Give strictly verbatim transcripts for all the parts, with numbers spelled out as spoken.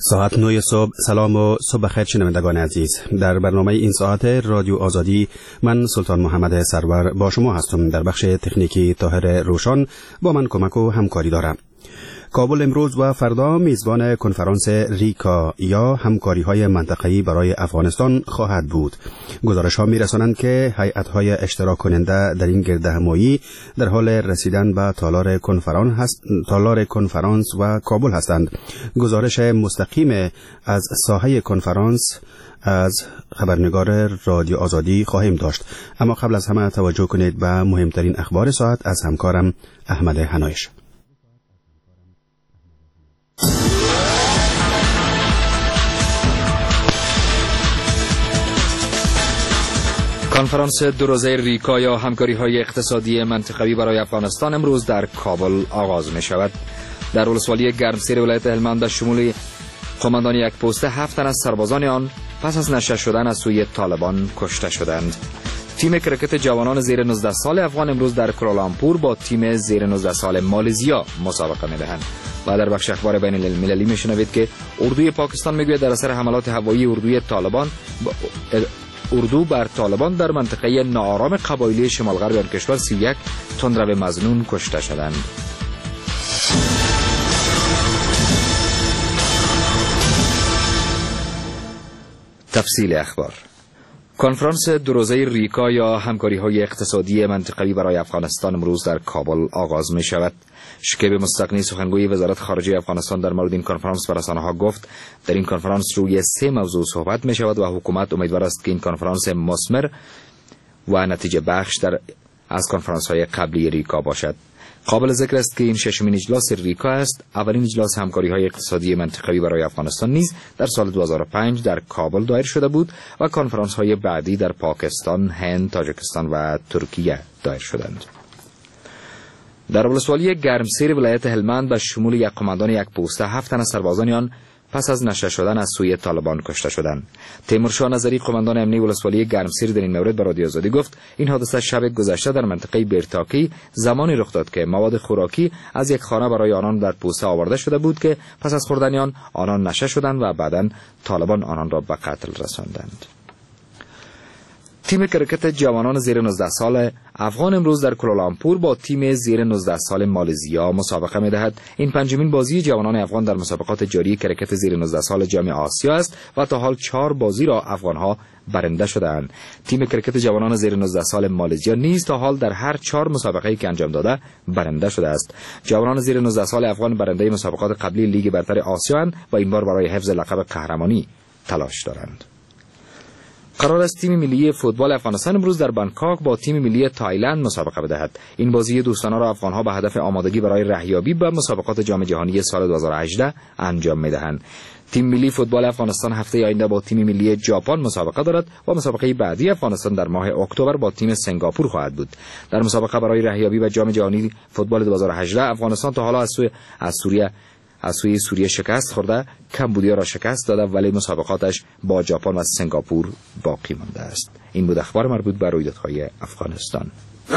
ساعت نه صبح. سلام و صبح بخیر شنوندگان عزیز. در برنامه این ساعت رادیو آزادی من سلطان محمد سرور با شما هستم. در بخش تکنیکی طاهر روشن با من کمک و همکاری دارم. کابل امروز و فردا میزبان کنفرانس ریکا یا همکاری‌های منطقه‌ای برای افغانستان خواهد بود. گزارش‌ها می‌رسانند که هیئت‌های اشتراک کننده در این گردهمایی در حال رسیدن به تالار کنفرانس هست، تالار کنفرانس و کابل هستند. گزارش مستقیم از ساحه کنفرانس از خبرنگار رادیو آزادی خواهیم داشت. اما قبل از همه توجه کنید به مهمترین اخبار ساعت از همکارم احمد حنایش. کنفرانس دو روزه ریکا یا همکاری‌های اقتصادی منطقه‌ای برای افغانستان امروز در کابل آغاز می شود. در ولسوالی گرمسیر ولایت هلمند به شمول قماندان یک پست هفت تن از سربازان آن پس از نشست شدن از سوی طالبان کشته شدند. تیم کرکت جوانان زیر نوزده سال افغان امروز در کورالالامپور با تیم زیر نوزده سال مالزیا مسابقه می‌دهند. و در بخش اخبار بین المللی میشنوید که اردوی پاکستان میگوید در اثر حملات هوایی اردوی طالبان ب... اردو بر طالبان در منطقه ناآرام قبایلی شمال غرب آن کشور سی و یک تندرو مظنون کشته شدند. تفصیل اخبار. کنفرانس دو روزه ریکا یا همکاری‌های اقتصادی منطقه‌ای برای افغانستان امروز در کابل آغاز می شود. شکیب مستقنی سخنگوی وزارت خارجه افغانستان در مورد این کنفرانس به رسانه‌ها گفت در این کنفرانس روی سه موضوع صحبت می شود و حکومت امیدوار است که این کنفرانس مثمر و نتیجه بخش در از کنفرانس‌های قبلی ریکا باشد. قابل ذکر است که این ششمین اجلاس ریکا است. اولین اجلاس همکاری‌های اقتصادی منطقه‌ای برای افغانستان نیز در سال دو هزار و پنج در کابل دایر شده بود و کنفرانس‌های بعدی در پاکستان، هند، تاجیکستان و ترکیه دایر شدند. در ولسوالی گرمسیر ولایت هلمند به شمول یک قماندان یک پوسته هفت تن از سربازان آن پس از نشست شدن از سوی طالبان کشته شدند. تیمورشاه نظری قماندان امنی ولسوالی گرمسیر در این مورد به رادیو آزادی گفت این حادثه شب گذشته در منطقه بیرتاکی زمانی رخ داد که مواد خوراکی از یک خانه برای آنان در پوسته آورده شده بود که پس از خوردن آن آنان نشست شدند و بعداً طالبان آنان را به قتل رساندند. تیم کرکت جوانان زیر نوزده سال افغان امروز در کورالالامپور با تیم زیر نوزده سال مالزیا مسابقه می‌دهد. این پنجمین بازی جوانان افغان در مسابقات جاری کرکت زیر نوزده سال جام آسیا است و تا حال چهار بازی را افغان‌ها برنده شده‌اند. تیم کرکت جوانان زیر نوزده سال مالزیا نیز تا حال در هر چهار مسابقه‌ای که انجام داده برنده شده است. جوانان زیر نوزده سال افغان برنده مسابقات قبلی لیگ برتر آسیا اند و این بار برای حفظ لقب قهرمانی تلاش دارند. قرار است تیم ملی فوتبال افغانستان امروز در بانکوک با تیم ملی تایلند مسابقه بدهد. این بازی دوستانه را افغان‌ها به هدف آمادگی برای رهیابی به مسابقات جام جهانی سال دو هزار و هجده انجام می‌دهند. تیم ملی فوتبال افغانستان هفته آینده با تیم ملی ژاپن مسابقه دارد و مسابقه بعدی افغانستان در ماه اکتبر با تیم سنگاپور خواهد بود. در مسابقه برای رهیابی به جام جهانی فوتبال دو هزار و هجده افغانستان تا حالا از سوی از سوریه از سوی سوریه شکست خورده، کمبودیا را شکست داده ولی مسابقاتش با ژاپن و سنگاپور باقی مانده است. این بود اخبار مربوط به رویدادهای افغانستان.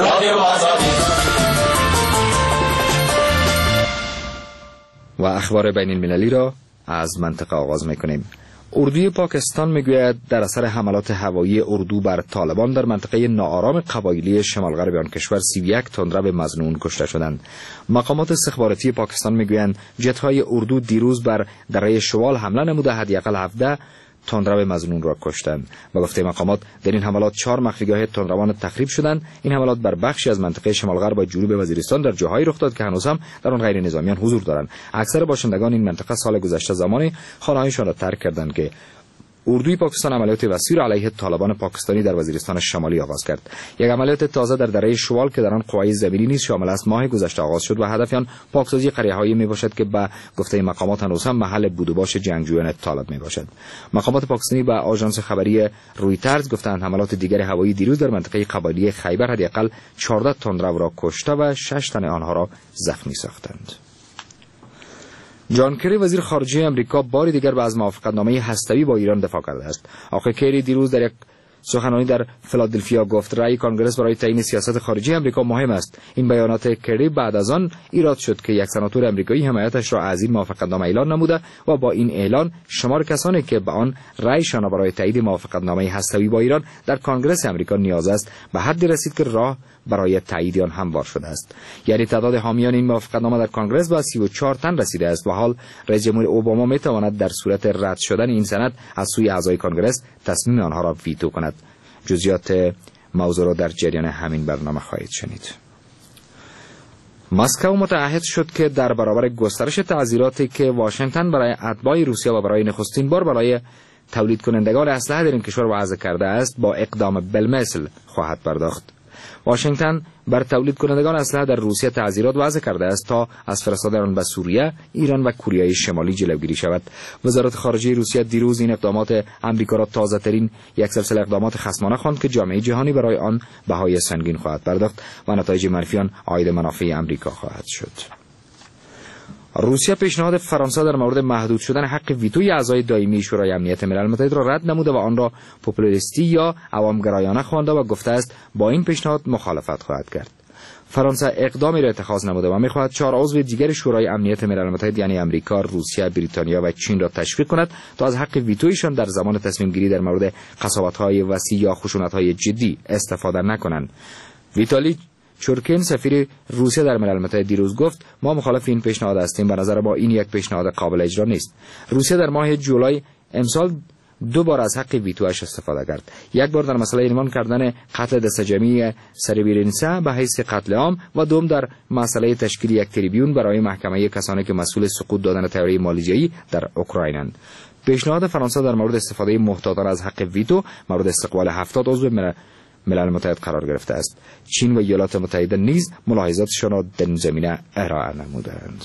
و اخبار بین المللی را از منطقه آغاز می‌کنیم. اردوی پاکستان میگوید در اثر حملات هوایی اردو بر طالبان در منطقه ناآرام قبایلی شمال غرب آن کشور سی و یک تندرو مظنون کشته شدند. مقامات استخباراتی پاکستان میگویند جت‌های اردو دیروز بر دره شوال حمله نموده حداقل هفده تندرو مظنون را کشتند. به گفته مقامات در این حملات چهار مخفیگاه تندروان تخریب شدند. این حملات بر بخشی از منطقه شمال غرب و جنوب وزیرستان در جاهایی رخ داد که هنوز هم در آن غیر نظامیان حضور دارند. اکثر باشندگان این منطقه سال گذشته زمانی خانه‌هایشان را ترک کردند که اردوی پاکستان عملیات وسیع علیه طالبان پاکستانی در وزیرستان شمالی آغاز کرد. یک عملیات تازه در دره شوال که در آن قوای زمینی نیز شامل است ماه گذشته آغاز شد و هدف آن پاکسازی قریه‌هایی میباشد که به گفته مقامات هنوز هم محل بود و باش جنگجویان طالب میباشد. مقامات پاکستانی به آژانس خبری رویترز گفتند حملات دیگر هوایی دیروز در منطقه قبایلی خیبر حداقل چهارده تندرو را کشته و شش تن آنها را زخمی ساختند. جان کری وزیر خارجه امریکا بار دیگر به از موافقتنامه هسته‌ای با ایران دفاع کرده است. آقای کری دیروز در یک سخنرانی در فیلادلفیا گفت رأی کانگرس برای تعیین سیاست خارجی امریکا مهم است. این بیانات کری بعد از آن ایراد شد که یک سناتور امریکایی حمایتش را از این موافقتنامه اعلان نموده و با این اعلان شمار کسانی که به آن رأیشان برای تایید موافقتنامه هسته‌ای با ایران در کانگرس امریکا نیاز است به حدی رسید که راه برای تایید آن هموار شده است. یعنی تعداد حامیان این موافقتنامه در کانگرس به سی و چهار تن رسیده است و حال رئیس جمهور اوباما میتواند در صورت رد شدن این سند از سوی اعضای کانگرس تصمیم آنها را ویتو کند. جزئیات موضوع را در جریان همین برنامه خواهید شنید. مسکو متعهد شد که در برابر گسترش تعزیراتی که واشنگتن برای اتباع روسیه و برای نخستین بار برای تولید کنندگان اسلحه در این کشور وضع کرده است با اقدام بالمثل خواهد پرداخت. واشنگتن بر تولید کنندگان اسلحه در روسیه تعزیرات وضع کرده است تا از فرستادن آن به سوریه، ایران و کره شمالی جلوگیری شود. وزارت خارجه روسیه دیروز این اقدامات آمریکا را تازه‌ترین یک سلسله اقدامات خصمانه خواند که جامعه جهانی برای آن بهای سنگین خواهد پرداخت و نتایج منفی آن عاید منافع آمریکا خواهد شد. روسیه پیشنهاد فرانسه در مورد محدود شدن حق ویتوی اعضای دائمی شورای امنیت ملل متحد را رد نموده و آن را پوپولیستی یا عوامگرایانه خوانده و گفته است با این پیشنهاد مخالفت خواهد کرد. فرانسه اقدامی را اتخاذ نموده و می‌خواهد چهار عضو دیگر شورای امنیت ملل متحد یعنی امریکا، روسیه، بریتانیا و چین را تشویق کند تا از حق ویتویشان در زمان تصمیم گیری در مورد قساوت‌های وسیع یا خشونت‌های جدی استفاده نکنند. ویتالی چورکین سفیر روسیه در ملل متحد دیروز گفت ما مخالف این پیشنهاد هستیم. به نظر ما این یک پیشنهاد قابل اجرا نیست. روسیه در ماه جولای امسال دو بار از حق ویتوش استفاده کرد. یک بار در مسئله اعلام کردن قتل دست جمعی سربرینسا به حیث قتل عام و دوم در مسئله تشکیل یک تریبیون برای محکمه کسانی که مسئول سقوط دادن طیاره مالیزیایی در اوکراینند. پیشنهاد فرانسه در مورد استفاده محتاطانه از حق ویتو مورد استقبال هفتاد عضو ملل ملل متحد قرار گرفته است. چین و ایالات متحده نیز ملاحظاتشان را در این زمینه ارائه نمودند.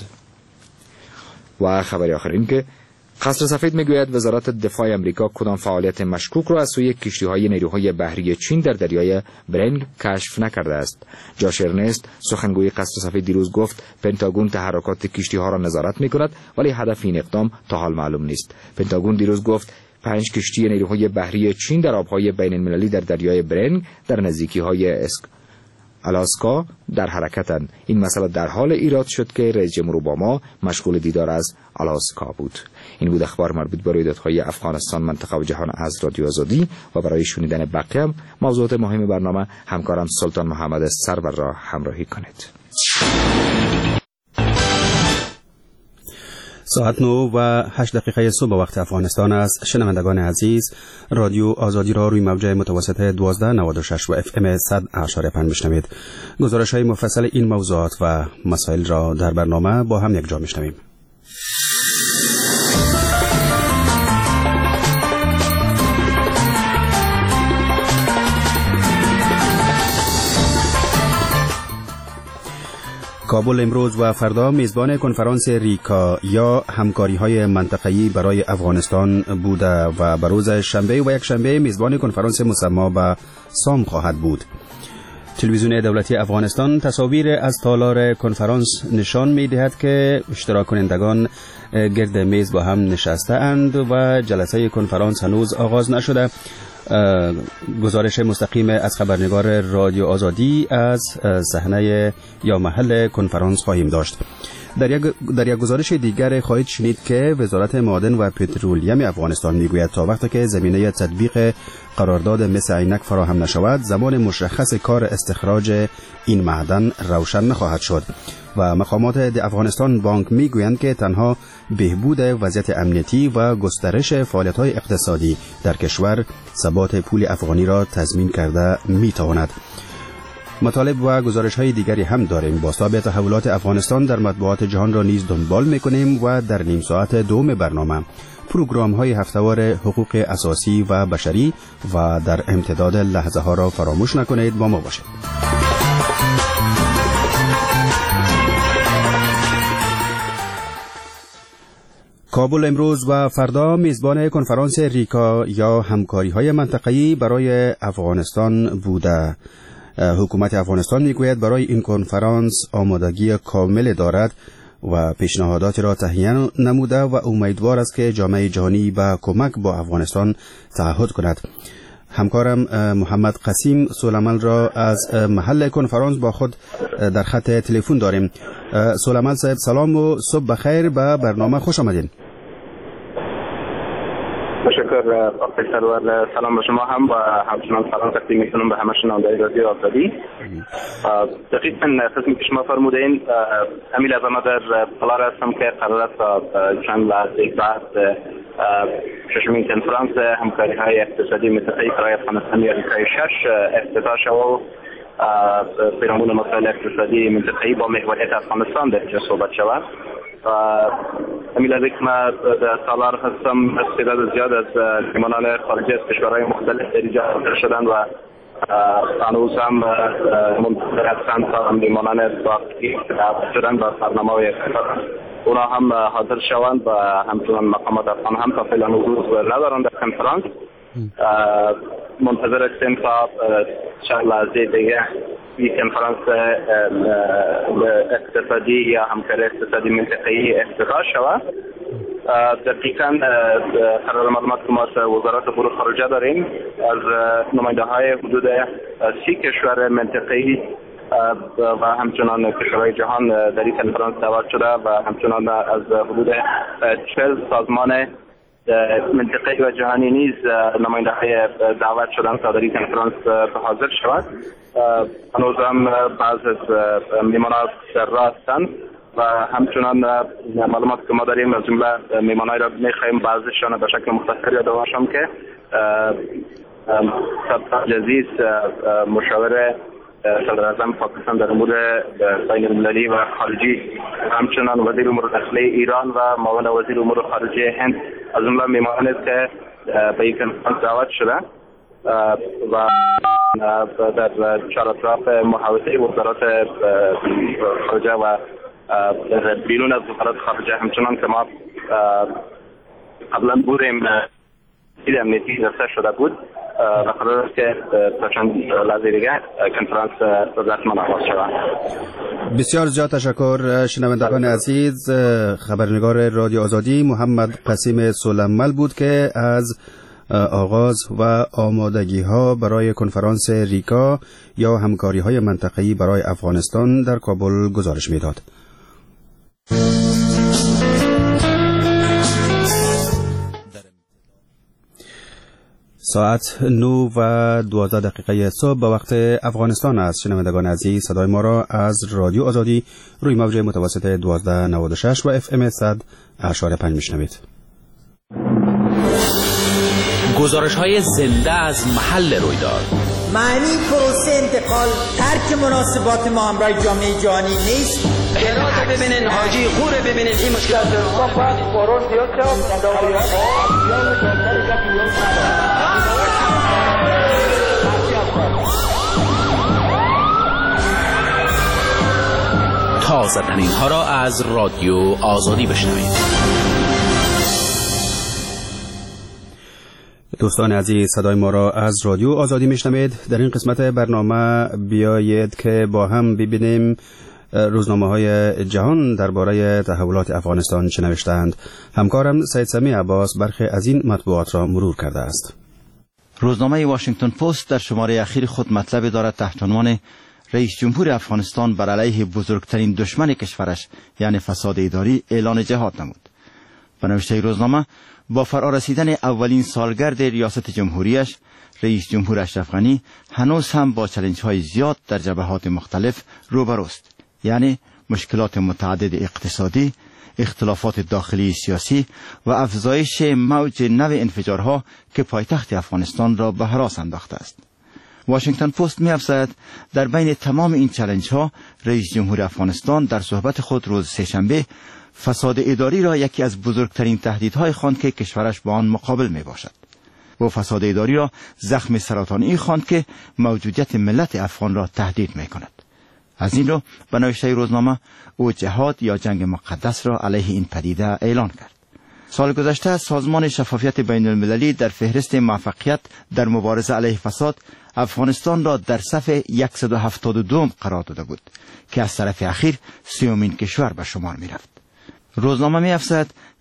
و خبری آخر این که قصر سفید میگوید وزارت دفاع امریکا کدام فعالیت مشکوک را از سوی کشتی‌های نیروهای بحری چین در دریای برنگ کشف نکرده است. جاش ارنست سخنگوی قصر سفید دیروز گفت پنتاگون تحرکات کشتی‌ها را نظارت می‌کند ولی هدف این اقدام تا حال معلوم نیست. پنتاگون دیروز گفت پنج کشتی نیروهای بحری چین در آبهای بین المللی در دریای برنگ در نزدیکی‌های اسک آلاسکا در حرکتند. این مسئله در حال ایراد شد که رئیس جمهور اوباما مشغول دیدار از آلاسکا بود. این بود اخبار مربوط به رویدادهای افغانستان، منطقه و جهان از رادیو آزادی و برای شنیدن بقیه هم موضوعات مهم برنامه همکارم سلطان محمد سرور را همراهی کنید. ساعت نه و هشت دقیقه صبح وقت افغانستان است. شنوندگان عزیز، رادیو آزادی را روی موج متوسط دوازده نود و شش و اف ام صد اشاره پنج میشنوید. گزارش های مفصل این موضوعات و مسائل را در برنامه با هم یک جا میشنویم. کابل امروز و فردا میزبان کنفرانس ریکا یا همکاری‌های منطقه‌ای برای افغانستان بوده و به روز شنبه و یک شنبه میزبان کنفرانس مسما به سام خواهد بود. تلویزیون دولتی افغانستان تصاویر از تالار کنفرانس نشان می‌دهد که اشتراک کنندگان گرد میز با هم نشسته اند و جلسه کنفرانس هنوز آغاز نشده. گزارش مستقیم از خبرنگار رادیو آزادی از صحنه یا محل کنفرانس خواهیم داشت. در یک در یک گزارش دیگر خواهید شنید که وزارت معادن و پترولیم افغانستان میگوید تا وقتی که زمینه تطبیق قرارداد مس عینک فراهم نشود زمان مشخص کار استخراج این معدن روشن نخواهد شد و مقامات افغانستان بانک میگویند که تنها بهبود وضعیت امنیتی و گسترش فعالیت‌های اقتصادی در کشور ثبات پول افغانی را تضمین کرده میتواند. مطالب و گزارش های دیگری هم داریم. بازتاب تحولات افغانستان در مطبوعات جهان را نیز دنبال میکنیم و در نیم ساعت دوم برنامه پروگرام های هفته‌وار حقوق اساسی و بشری و در امتداد لحظه ها را فراموش نکنید. با ما باشید. کابل امروز و فردا میزبان کنفرانس ریکا یا همکاری‌های منطقه‌ای برای افغانستان بوده. حکومت افغانستان میگوید برای این کنفرانس آمادگی کامل دارد و پیشنهادات را تهیه نموده و امیدوار است که جامعه جهانی با کمک با افغانستان تعهد کند. همکارم محمد قسیم سولمل را از محل کنفرانس با خود در خط تلفن داریم. سولمل صاحب سلام و صبح بخیر، به برنامه خوش آمدین. تشکر آقای سرور، سلام به شما هم و همچنان سلام تقدیم میکنم به همه شنوندگان رادیو آزادی. دقیقاً قسمی که شما فرمودین، امیل از ما در پلار هستم که قرار است چند لحظه بعد ششمین کنفرانس همکاری های اقتصادی منطقه‌ای برای افغانستان یا ریکای شش افتتاح شود و پیرامون مسائل اقتصادی منطقه‌ای با محوریت افغانستان در اینجا صحبت شود. امیل از ما در سالار هستم، تعداد زیاد از میهمانان خارجی از کشورهای مختلف در اینجا حاضر شدند و هنوز هم منتظر هستند تا میهمانان باقی دعوت شدند و برنامه اونا هم حاضر شوند و همچنان مقامات افغان هم تا فعلا حضور ندارند در کنفرانس. منتظر هستیم تا چند لحظه دیگه این کنفرانس اقتصادی یا همکاری اقتصادی منطقه‌ای افتتاح شود. دقیقاً قرار معلومات که ما وزارت امور خارجه داریم از نماینده های حدود سی کشور منطقه‌ای و همچنان کشورهای جهان در این کنفرانس دعوت شده و همچنان از حدود چهل سازمان منطقه‌ای و جهانی نیز نماینده های دعوت شدن تا در این کنفرانس حاضر شود. هنوز هم بعض از میهمانان در راه هستند و همچنان معلومات که ما داریم از جمله میهمانان را می‌خواهیم بعضیشان به شکل مختصر یاد باشم که سرطان جزیز مشاور صدر اعظم پاکستان در امور بین المللی و خارجی، همچنان وزیر امور داخلی ایران و معاون وزیر امور خارجه هند از جمله میهمانان است که به این کنفرانس دعوت شده و در چهارطرف محوطه وزارت خارجه و بیرون از وزارت خارجه همچنان که ما قبلا بودیم دید امنیتی رسه شده بود و قرار است که تا چند لحظه دیگه کنفرانس رسما آغاز شود. بسیار زیاد تشکر شنوندگان عزیز. خبرنگار رادیو آزادی محمد قسیم سولمل بود که از آغاز و آمادگی ها برای کنفرانس ریکا یا همکاری های منطقه‌ای برای افغانستان در کابل گزارش میداد. ساعت نو و دوازده دقیقه صبح به وقت افغانستان است. شنوندگان عزیز، صدای ما را از رادیو آزادی روی موج متوسط دوازده نود و شش و اف ام صد اشاره پنج میشنوید. گزارش های زنده از محل رویداد. معنی پروسه انتقال ترک مناسبات ما هم برای جامعه جهانی نیست. هرات ببینین، حاجی خوره ببینین، این مشکلات ما باید فورون زیاد تازه ترین ها را از رادیو آزادی بشنوید. دوستان عزیز، صدای ما را از رادیو آزادی میشنوید. در این قسمت برنامه بیایید که با هم ببینیم روزنامه های جهان درباره تحولات افغانستان چه نوشتند. همکارم سید سمی عباس برخی از این مطبوعات را مرور کرده است. روزنامه واشنگتن پست در شماره اخیر خود مطلب دارد تحت عنوان رئیس جمهور افغانستان بر علیه بزرگترین دشمن کشورش یعنی فساد اداری اعلان جهاد نمود. به نوشته روزنامه، با فرارسیدن اولین سالگرد ریاست جمهوریش، رئیس جمهور اشرف غنی هنوز هم با چالش‌های زیاد در جبهات مختلف روبروست، یعنی مشکلات متعدد اقتصادی، اختلافات داخلی سیاسی و افزایش موج نو انفجارها که پایتخت افغانستان را به هراس انداخته است. واشنگتن پست می‌افزاید در بین تمام این چالش‌ها رئیس جمهور افغانستان در صحبت خود روز سه‌شنبه فساد اداری را یکی از بزرگترین تهدیدهای خواند که کشورش با آن مقابل میباشد. و فساد اداری را زخم سرطانی خواند که موجودیت ملت افغان را تهدید میکند. از این رو به نوشته روزنامه او جهاد یا جنگ مقدس را علیه این پدیده اعلان کرد. سال گذشته سازمان شفافیت بین المللی در فهرست موفقیت در مبارزه علیه فساد افغانستان را در صف صد و هفتاد و دو قرار داده بود که از طرف اخیر سیومین کشور به شمار می رفت. روزنامه می افزاید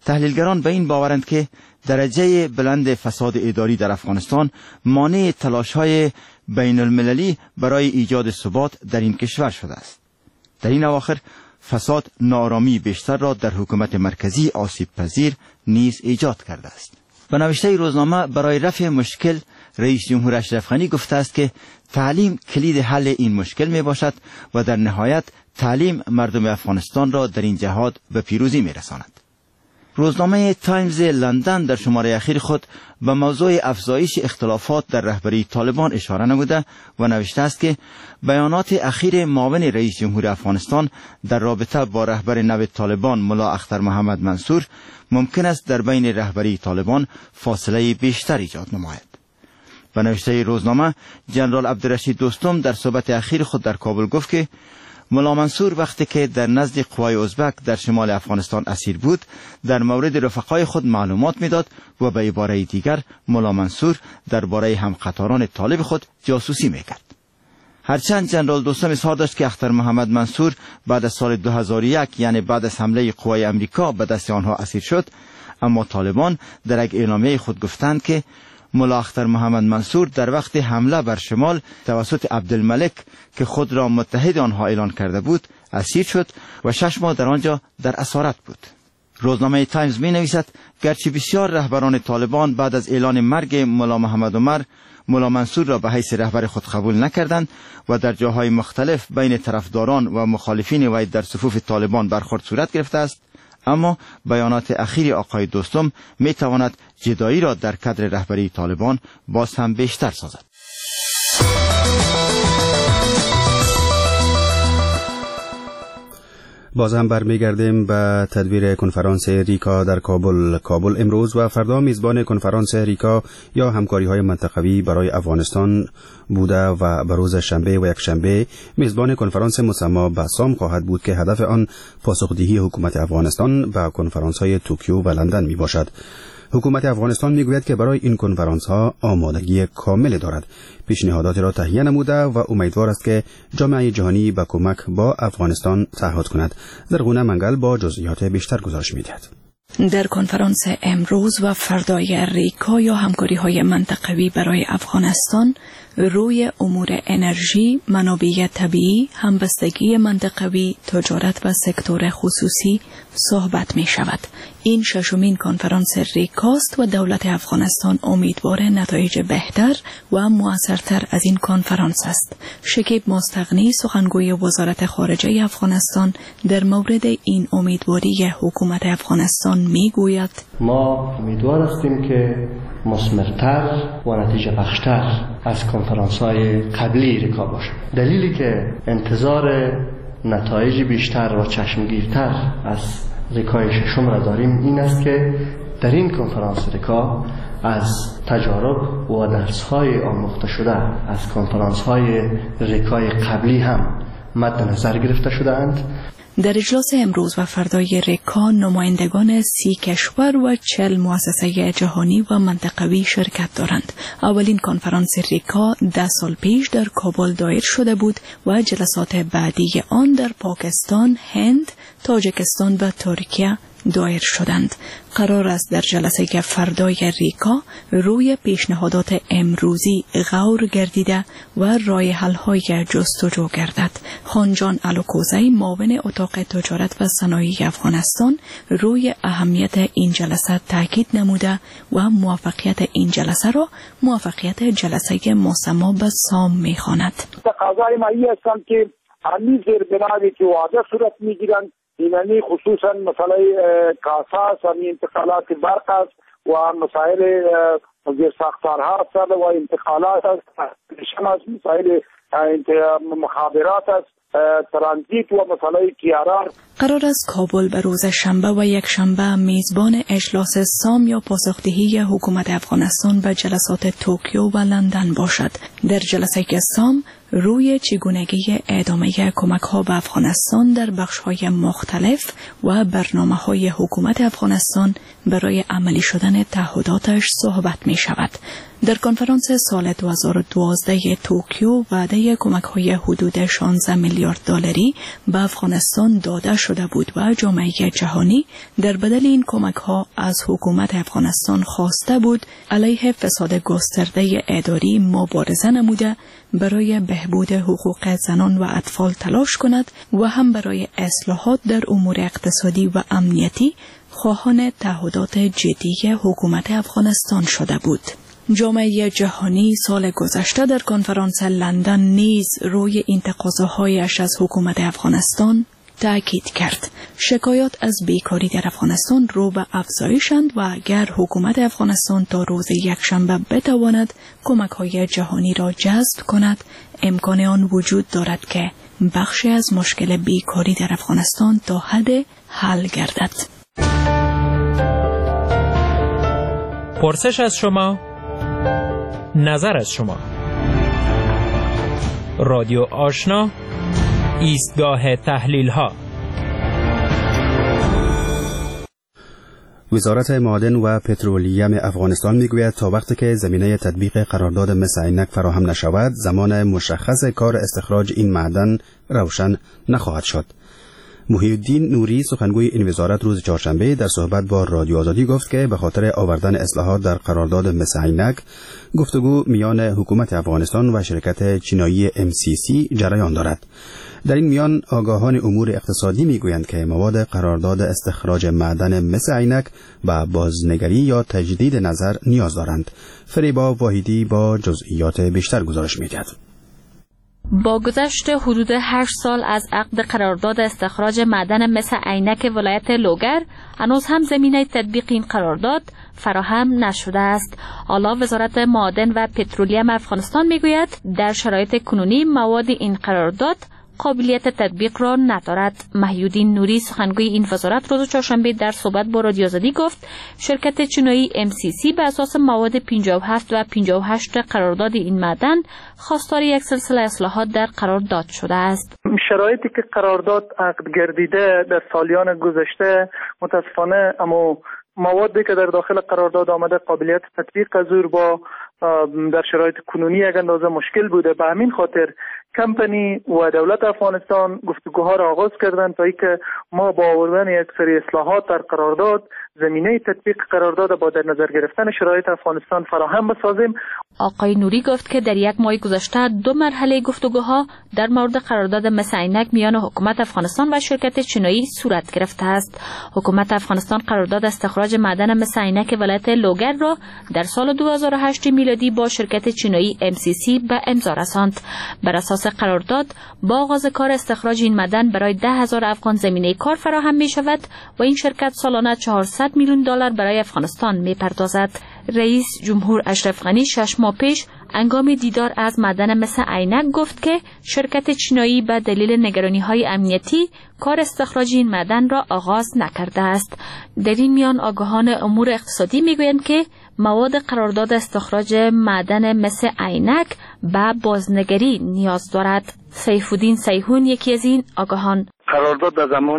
تحلیلگران به این باورند که درجه بلند فساد اداری در افغانستان مانع تلاش‌های بین المللی برای ایجاد ثبات در این کشور شده است. در این اواخر فساد ناآرامی بیشتر را در حکومت مرکزی آسیب پذیر نیز ایجاد کرده است. به نوشته روزنامه برای رفع مشکل رئیس جمهور اشرف غنی گفته است که تعلیم کلید حل این مشکل می باشد و در نهایت تعلیم مردم افغانستان را در این جهاد به پیروزی می رساند. روزنامه تایمز لندن در شماره اخیر خود به موضوع افزایش اختلافات در رهبری طالبان اشاره نموده و نوشته است که بیانات اخیر معاون رئیس جمهور افغانستان در رابطه با رهبر نو طالبان ملا اختر محمد منصور ممکن است در بین رهبری طالبان فاصله بیشتر ایجاد نماید. به نوشته روزنامه جنرال عبدالرشید دوستم در صحبت اخیر خود در کابل گفت که ملا منصور وقتی که در نزد قوای ازبک در شمال افغانستان اسیر بود در مورد رفقای خود معلومات میداد و به عباره دیگر ملا منصور درباره همقطاران طالب خود جاسوسی میکرد. هرچند جنرال دوستم اظهار داشت که اختر محمد منصور بعد از سال دو هزار و یک یعنی بعد از حمله قوای امریکا به دست آنها اسیر شد، اما طالبان در یک اعلامیه خود گفتند که ملا اختر محمد منصور در وقت حمله بر شمال توسط عبدالملک که خود را متحد آنها اعلان کرده بود اسیر شد و شش ماه در آنجا در اسارت بود. روزنامه تایمز می نویسد گرچه بسیار رهبران طالبان بعد از اعلان مرگ ملا محمد عمر ملا منصور را به حیث رهبر خود قبول نکردند و در جاهای مختلف بین طرفداران و مخالفین وی در صفوف طالبان برخورد صورت گرفته است، اما بیانات اخیر آقای دوستم می تواند جدایی را در کادر رهبری طالبان باز هم بیشتر سازد. باز هم برمیگردیم به تدبیر کنفرانس ریکا در کابل. کابل امروز و فردا میزبان کنفرانس ریکا یا همکاری های منطقوی برای افغانستان بوده و به روز شنبه و یک شنبه میزبان کنفرانس مسمى بسام خواهد بود که هدف آن پاسخدهی حکومت افغانستان به کنفرانس های توکیو و لندن می باشد. حکومت افغانستان میگوید که برای این کنفرانس ها آمادگی کامل دارد. پیشنهادات را تهیه نموده و امیدوار است که جامعه جهانی به کمک با افغانستان تعهد کند. زرغونه منگل با جزئیات بیشتر گزارش می‌دهد. در کنفرانس امروز و فردای ریکا یا همکاری‌های منطقوی برای افغانستان روی امور انرژی، منابع طبیعی، همبستگی منطقوی، تجارت و سکتور خصوصی صحبت می شود. این ششمین کنفرانس ریکاست و دولت افغانستان امیدوار نتایج بهتر و مؤثرتر از این کنفرانس است. شکیب مستغنی سخنگوی وزارت خارجه افغانستان در مورد این امیدواری حکومت افغانستان می گوید ما امیدوار هستیم که مثمرتر و نتیجه بخشتر از کنفرانس های قبلی ریکا باشد. دلیلی که انتظار نتایج بیشتر و چشمگیرتر از ریکای ششم را داریم این است که در این کنفرانس ریکا از تجارب و درس های آموخته شده از کنفرانس های ریکای قبلی هم مد نظر گرفته شدند. در اجلاس امروز و فردای ریکا نمایندگان سی کشور و چهل مؤسسه جهانی و منطقوی شرکت دارند. اولین کنفرانس ریکا ده سال پیش در کابل دایر شده بود و جلسات بعدی آن در پاکستان، هند، تاجیکستان و ترکیه دایر شدند. قرار است در جلسه فردای ریکا روی پیشنهادات امروزی غور گردیده و راه حل‌های جستجو گردد. خانجان الوکوزی معاون اتاق تجارت و صنایع افغانستان روی اهمیت این جلسه تاکید نموده و موفقیت این جلسه را موفقیت جلسه مسمى بسام می‌خواند. تقاضای مایی هستند که همین زیربنایی که واضح صورت می‌گیرند اینانی خصوصا مسئله کاساس و انتقالات برق است و مسائل زیر ساختارها است و انتقالات است، مسائل مخابرات است، ترانزیت و مسئله تیاران. قرار است کابل به روز شنبه و یک شنبه میزبان اجلاس سام یا پاسخدهی حکومت افغانستان به جلسات توکیو و لندن باشد. در جلسه سام روی چگونگی ادامه کمک‌ها به افغانستان در بخش‌های مختلف و برنامه‌های حکومت افغانستان برای عملی شدن تعهداتش صحبت می‌شود. در کنفرانس سال دو هزار و دوازده توکیو وعده کمک‌های حدود شانزده میلیارد دلاری به افغانستان داده شده بود و جامعه جهانی در بدل این کمک‌ها از حکومت افغانستان خواسته بود علیه فساد گسترده اداری مبارزه نموده، برای بهبود حقوق زنان و اطفال تلاش کند و هم برای اصلاحات در امور اقتصادی و امنیتی خواهان تعهدات جدی حکومت افغانستان شده بود. جامعه جهانی سال گذشته در کنفرانس لندن نیز روی این تقاضاهایش از حکومت افغانستان تأکید کرد. شکایات از بیکاری در افغانستان رو به افزایشند و اگر حکومت افغانستان تا روز یکشنبه بتواند کمک‌های جهانی را جذب کند، امکان آن وجود دارد که بخشی از مشکل بیکاری در افغانستان تا حد حل گردد. پرسش از شما، نظر از شما. رادیو آشنا، ایستگاه تحلیل ها. وزارت معادن و پترولیم افغانستان میگوید تا وقتی که زمینه تطبیق قرارداد مس عینک فراهم نشود، زمان مشخص کار استخراج این معدن روشن نخواهد شد. محی الدین نوری سخنگوی این وزارت روز چهارشنبه در صحبت با رادیو آزادی گفت که به خاطر آوردن اصلاحات در قرارداد مس عینک، گفتگو میان حکومت افغانستان و شرکت چینایی ام سی سی جریان دارد. در این میان آگاهان امور اقتصادی میگویند که مواد قرارداد استخراج معدن مس عینک و بازنگری یا تجدید نظر نیاز دارند. فریبا واحدی با جزئیات بیشتر گزارش می‌دهد. با گذشت حدود هشت سال از عقد قرارداد استخراج معدن مس عینک ولایت لوگر، هنوز هم زمینه تطبیق این قرارداد فراهم نشده است. حالا وزارت معادن و پترولیم افغانستان میگوید در شرایط کنونی مواد این قرارداد قابلیت تطبیق را ندارد. محی الدین نوری سخنگوی این وزارت روز چهارشنبه در صحبت با رادیو آزادی گفت شرکت چینایی ام سی سی به اساس مواد پنجاه و هفت و پنجاه و هشت قرارداد این معدن خواستار یک سلسله اصلاحات در قرارداد شده است. شرایطی که قرارداد عقد گردیده در سالیان گذشته متاسفانه اما موادی که در داخل قرارداد آمده قابلیت تطبیق از او با در شرایط کنونی یک اندازه مشکل بوده. به همین خاطر کمپانی و دولت افغانستان گفتگوها را آغاز کردند تا اینکه ما با آوردن یک سری اصلاحات در قرارداد زمینه تطبیق قرارداد با در نظر گرفتن شرایط افغانستان فراهم بسازیم. آقای نوری گفت که در یک ماه گذشته دو مرحله گفتگوها در مورد قرارداد مس عینک میان حکومت افغانستان و شرکت چینایی صورت گرفته است. حکومت افغانستان قرارداد استخراج معدن مس عینک ولایت لوگر را در سال دو هزار و هشت میلادی با شرکت چینایی ام سی سی به امضا رساند. بر اساس قرارداد با آغاز کار استخراج این معدن برای ده هزار افغان زمینه کار فراهم می شود و این شرکت سالانه چهارصد میلیون دلار برای افغانستان می پردازد. رئیس جمهور اشرف غنی شش ماه پیش هنگام دیدار از معدن مس عینک گفت که شرکت چینایی به دلیل نگرانی‌های امنیتی کار استخراج این معدن را آغاز نکرده است. در این میان آگاهان امور اقتصادی میگویند که مواد قرارداد استخراج معدن مس عینک به بازنگری نیاز دارد. سیف الدین سیحون یکی از این آگاهان: قرارداد در زمان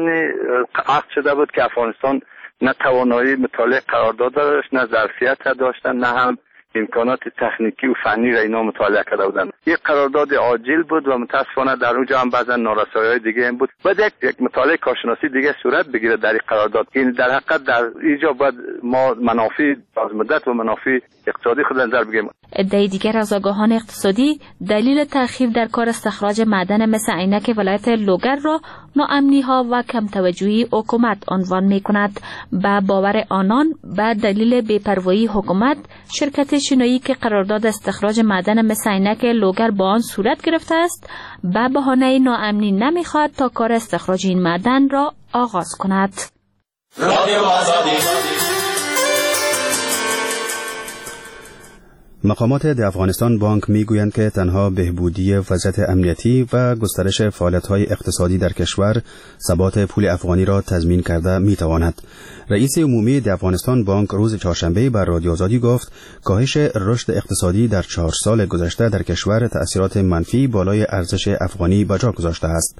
عقد شده بود که افغانستان نه توانایی مطالعه قرارداد داشت، نه ظرفیت داشتن، نه هم امکانات تکنیکی و فنی را اینا مطالعه کرده بودند. یک قرارداد عاجل بود و متاسفانه در اونجا هم بعضا نارسایی‌های دیگه هم بود. باید یک, یک مطالعه کارشناسی دیگه صورت بگیره در این قرارداد. این در حقیقت در اینجا باید ما منافع از مدت و منافع اقتصادی خود نظر بگیریم. عده دیگر از آگاهان اقتصادی دلیل تأخیر در کار استخراج معدن مس عینک ولایت لوگر را ناامنی‌ها و کم توجهی حکومت عنوان می‌کند. با باور آنان به دلیل بی‌پروایی حکومت، شرکت چینایی که قرارداد استخراج معدن مس عینک لوگر با آن صورت گرفته است، به بهانه ناامنی نمی‌خواهد تا کار استخراج این معدن را آغاز کند. مقامات در افغانستان بانک میگویند که تنها بهبودی وضعیت امنیتی و گسترش فعالیت‌های اقتصادی در کشور ثبات پول افغانی را تضمین کرده میتواند. رئیس عمومی در افغانستان بانک روز چهارشنبه بر رادیو آزادی گفت کاهش رشد اقتصادی در چهار سال گذشته در کشور تأثیرات منفی بالای ارزش افغانی به جا گذاشته است.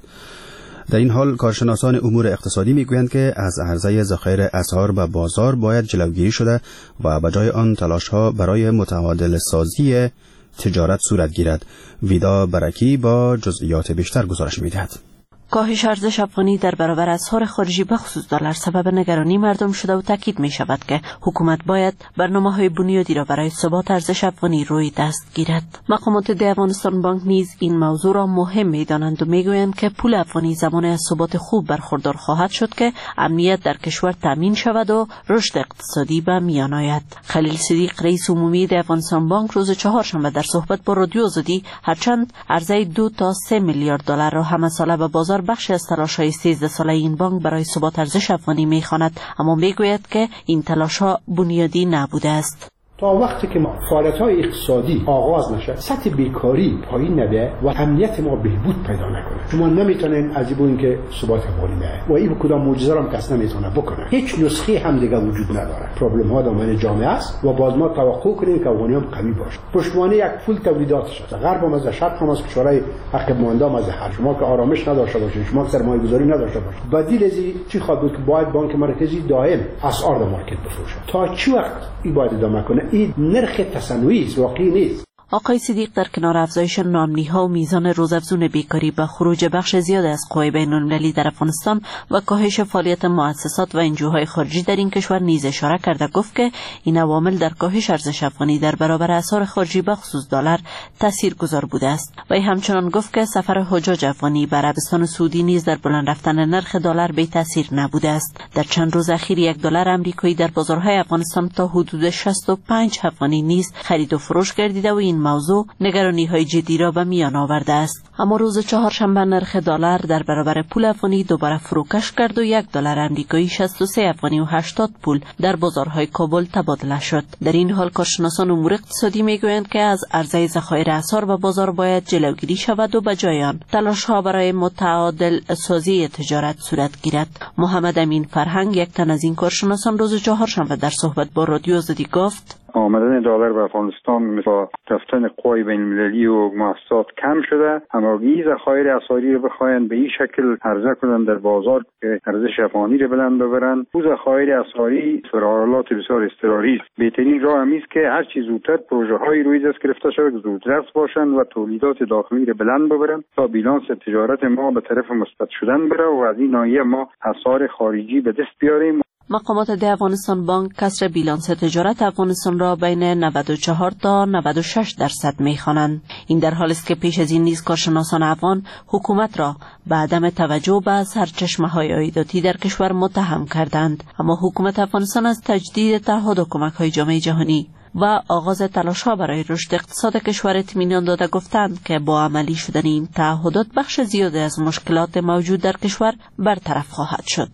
در این حال کارشناسان امور اقتصادی میگویند که از عرضه ذخایر اسعار به بازار باید جلوگیری شده و به جای آن تلاش‌ها برای متعادل سازی تجارت صورت گیرد. ویدا برکی با جزئیات بیشتر گزارش می‌دهد. کاهش ارزش افغانی در برابر اسعار خارجی به خصوص دلار سبب نگرانی مردم شده و تاکید می شود که حکومت باید برنامه‌های بنیادی را برای ثبات ارزش افغانی روی دست گیرد. مقامات ده افغانستان بانک نیز این موضوع را مهم می دانند و می گویند که پول افغانی زمان از ثبات خوب برخوردار خواهد شد که امنیت در کشور تامین شود و رشد اقتصادی به میان آید. خلیل صدیق رئیس عمومی ده افغانستان بانک روز چهارشنبه در صحبت با رادیو آزادی هرچند عرضه دو تا سه میلیارد دلار را همه ساله به بازار بخشی از تلاش‌های سیزده ساله این بانک برای ثبات ارزش افغانی می‌خواند، اما می‌گوید که این تلاش‌ها بنیادی نبوده است. تا وقتی که فعالیت‌های اقتصادی آغاز نشه، سطح بیکاری پایین نده و امنیت ما بهبود پیدا نکنه، شما نمیتونین از این که ثبات افغانی نه و این کدام معجزه هم کس نمیتونه بکنه. هیچ نسخه هم دیگه وجود نداره. پروبلم ها دامن جامعه است و باز ما توقع کنیم که افغانیان قوی باشه. پشتوانه یک پول تولیداتش است. غرب هم از شرق هم از کشورهای عقب مانده هم از هر شما که آرامش نداشته باشید، شما سرمایه‌گذاری نداشته باشید. بدیل از چی خواهد بود که باید بانک مرکزی دائم اسعار در مارکت بفروشه. تا چه وقت این باید ادامه کنه؟ این نرخ تصنعی است، واقعی نیست. آقای صدیق در کنار افزایش نامنی‌ها و میزان روزافزون بیکاری به خروج بخش زیاد از قوای بین‌المللی در افغانستان و کاهش فعالیت مؤسسات و انجوهای خارجی در این کشور نیز اشاره کرده گفت که این عوامل در کاهش ارزش افغانی در برابر اسعار خارجی به خصوص دلار تاثیرگذار بوده است. و همچنان گفت که سفر حجاج افغانی به عربستان سعودی نیز در بلند رفتن نرخ دلار بی تاثیر نبوده است. در چند روز اخیر یک دلار آمریکایی در بازارهای افغانستان تا حدود شصت و پنج افغانی نیز خرید و فروش گردیده و این موضوع نگرانی های جدی را به میان آورده است. اما روز چهارشنبه نرخ دلار در برابر پول افغانی دوباره فروکش کرد و یک دلار آمریکایی شصت و سه افغانی و هشتاد پول در بازارهای کابل تبادله شد. در این حال کارشناسان امور اقتصادی میگویند که از عرضه ذخایر اسعار به بازار باید جلوگیری شود و به جای آن تلاش‌ها برای متعادل سازی تجارت صورت گیرد. محمد امین فرهنگ یک تن از این کارشناسان روز چهارشنبه در صحبت با رادیو آزادی گفت آمدن دلار به افغانستان مثل رفتن قوای بین‌المللی و مؤسسات کم شده، اما این ذخایر اسعاری رو بخواین به این شکل عرضه کنن در بازار که ارزش افغانی رو بلند ببرن، او ذخایر اسعاری در حالات بسیار اضطراری است. بهترین راه همی است که هر چی زودتر پروژه های روی دست گرفته شود که زودرس باشند و تولیدات داخلی رو بلند ببرن تا بیلانس تجارت ما به طرف مثبت شدن بره و از این ناحیه ما اسعار خارجی به دست بیاریم. مقامات ده افغانستان بانک کسر بیلانس تجارت افغانستان را بین نود و چهار تا نود و شش درصد می‌خوانند. این در حالی است که پیش از این نیز کارشناسان افغان حکومت را به عدم توجه به سرچشمه‌های عایداتی در کشور متهم کردند، اما حکومت افغانستان از تجدید تعهد و کمک‌های جامعه جهانی و آغاز تلاش‌ها برای رشد اقتصاد کشور اطمینان داده گفتند که با عملی شدن این تعهدات بخش زیادی از مشکلات موجود در کشور برطرف خواهد شد.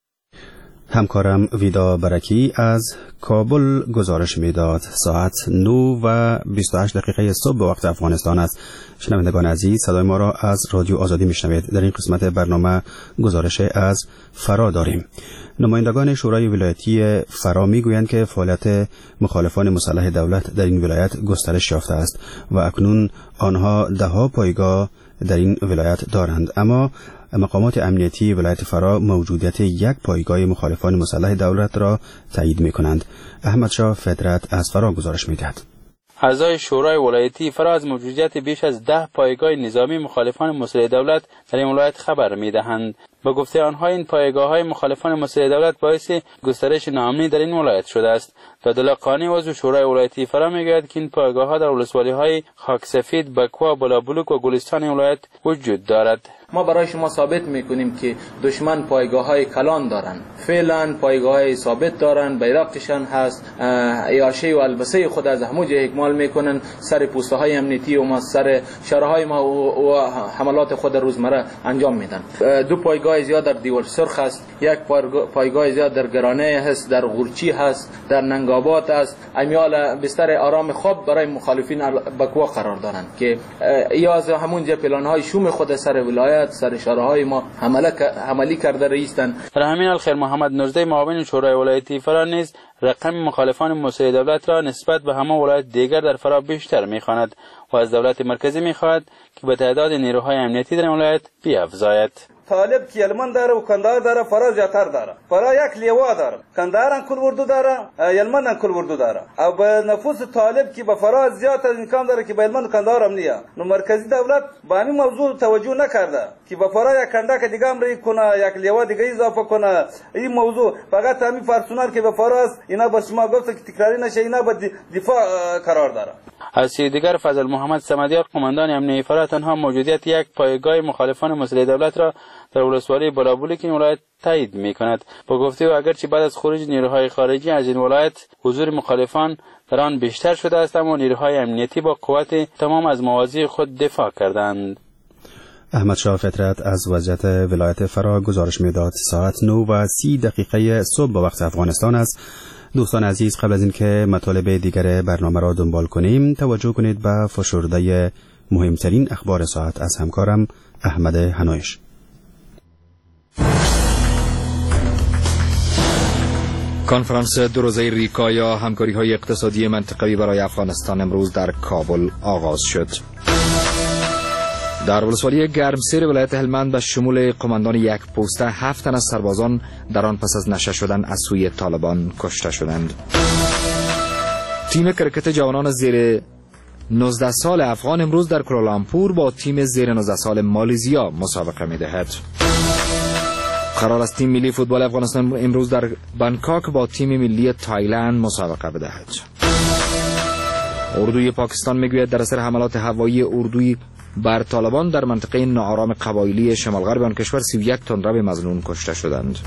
همکارم ویدا برکی از کابل گزارش میداد. ساعت نه و بیست و هشت دقیقه صبح به وقت افغانستان است. شنوندگان عزیز، صدای ما را از رادیو آزادی میشنوید. در این قسمت برنامه گزارش از فرا داریم. نمایندگان شورای ولایتی فرا میگویند که فعالیت مخالفان مسلح دولت در این ولایت گسترش یافته است و اکنون آنها ده ها پایگاه در این ولایت دارند، اما مقامات امنیتی ولایت فرا موجودیت یک پایگاه مخالفان مسلح دولت را تایید می‌کنند. احمد شاه فدرت از فرا گزارش می‌دهد. اعضای شورای ولایتی فرا از موجودیت بیش از ده پایگاه نظامی مخالفان مسلح دولت در این ولایت خبر می‌دهند. به گفته آنها این پایگاه‌های مخالفان مسلح دولت باعث گسترش ناامنی در این ولایت شده است. دادلا قانی عضو شورای ولایتی فرا میگوید که این پایگاه‌ها در ولسوالی‌های خاکسفید، بکوا، بلابلوک و گلستان ولایت وجود دارد. ما برای شما ثابت میکنیم که دشمن پایگاه های کلان دارن، فعلا پایگاه های ثابت دارن، بیرقشان هست، عیاشه و البسه خود از همو جه اکمال میکنن، سر پوسته های امنیتی و ما سر شهرهای ما و حملات خود روزمره انجام میدن. دو پایگاه پایگاه زیاد در دیول سرخ است، یک پایگاه زیاد در گرانه هست، در غورچی هست، در ننگابات است. امیال بستر آرام خواب برای مخالفین بکوا قرار دارند که یا از همونجا پلان‌های شوم خود سر ولایت، سر شهرهای ما عملی کرده رئیسن. در همین حال خیر محمد نوزده معاون شورای ولایتی فرا نیز رقم مخالفان موسوی دولت را نسبت به همه ولایت دیگر در فرا بیشتر می‌خواند و از دولت مرکزی می‌خواهد که به تعداد نیروهای امنیتی در این ولایت بیافزاید. طالب که یلمن داره و کندهار داره، فرا زیاتر داره. فرا یک لیوا داره، کندهار هم کل وردو داره، یلمن هم کل وردو داره. او به نفوس طالب که به فرا زیات از امکان داره که به یلمن و کندهار هم نیه. نو مرکزی دولت با همین موضوع توجه نکرده که به فرا یک کنده که دیگه هم ری کنه، یک لیوا دیگه اضافه کنه. این موضوع فقط همین پرسونال که به فرا است، اینا با شما گفت که تکراری نشه، اینا به دفاع قرار داره. از سوی دیگر فضل محمد صمدیار قماندان امنیتی فرا تنها موجودیت یک پایگاه مخالفان مسلح دولت را در ولسوالی بلابولی که این ولایت تایید می‌کند. با گفته او اگرچه بعد از خروج نیروهای خارجی از این ولایت حضور مخالفان در آن بیشتر شده است، اما نیروهای امنیتی با قوت تمام از مواضع خود دفاع کردند. احمد شاه فطرت از وضعیت ولایت فرا گزارش می‌داد. ساعت نه و سی دقیقه صبح با وقت افغانستان است. دوستان عزیز، قبل از اینکه مطالب دیگر برنامه را دنبال کنیم توجه کنید به فشرده مهمترین اخبار ساعت از همکارم احمد هنایش. کنفرانس دو روزه ریکا یا همکاری‌های اقتصادی منطقه‌ای برای افغانستان امروز در کابل آغاز شد. در ولسوالی گرمسیر ولایت هلمند به شمول قماندان یک پوسته هفت تن از سربازان در آن پس از نشه شدن از سوی طالبان کشته شدند. تیم کرکت جوانان زیر نوزده سال افغان امروز در کولالامپور با تیم زیر نوزده سال مالزیا مسابقه می‌دهد. قرار است تیم ملی فوتبال افغانستان امروز در بانکوک با تیم ملی تایلند مسابقه بدهد. اردوی پاکستان میگوید در اثر حملات هوایی اردوی بر طالبان در منطقه ناآرام قبایلی شمال غرب آن کشور سی و یک تندرو مظنون کشته شدند.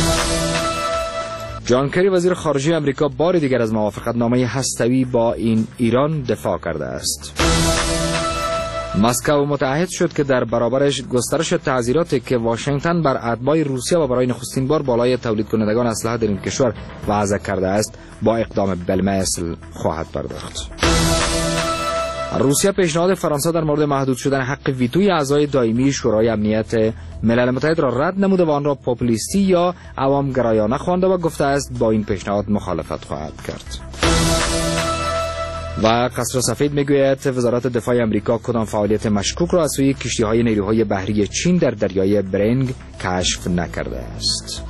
جان کری وزیر خارجه آمریکا بار دیگر از موافقت نامه هسته‌ای با این ایران دفاع کرده است. مسکو متعهد شد که در برابرش گسترش تعزیراتی که واشنگتن بر اتباع روسیه و برای نخستین بار بالای تولید کنندگان اسلحه در این کشور وضع کرده است با اقدام بالمثل خواهد پرداخت. روسیه پیشنهاد فرانسه در مورد محدود شدن حق ویتوی اعضای دائمی شورای امنیت ملل متحد را رد نموده و آن را پاپولیستی یا عوامگرایانه خوانده و گفته است با این پیشنهاد مخالفت خواهد کرد. و قصر سفید میگوید وزارت دفاع آمریکا کدام فعالیت مشکوک را از سوی کشتی‌های نیروهای بحری چین در دریای برنگ کشف نکرده است.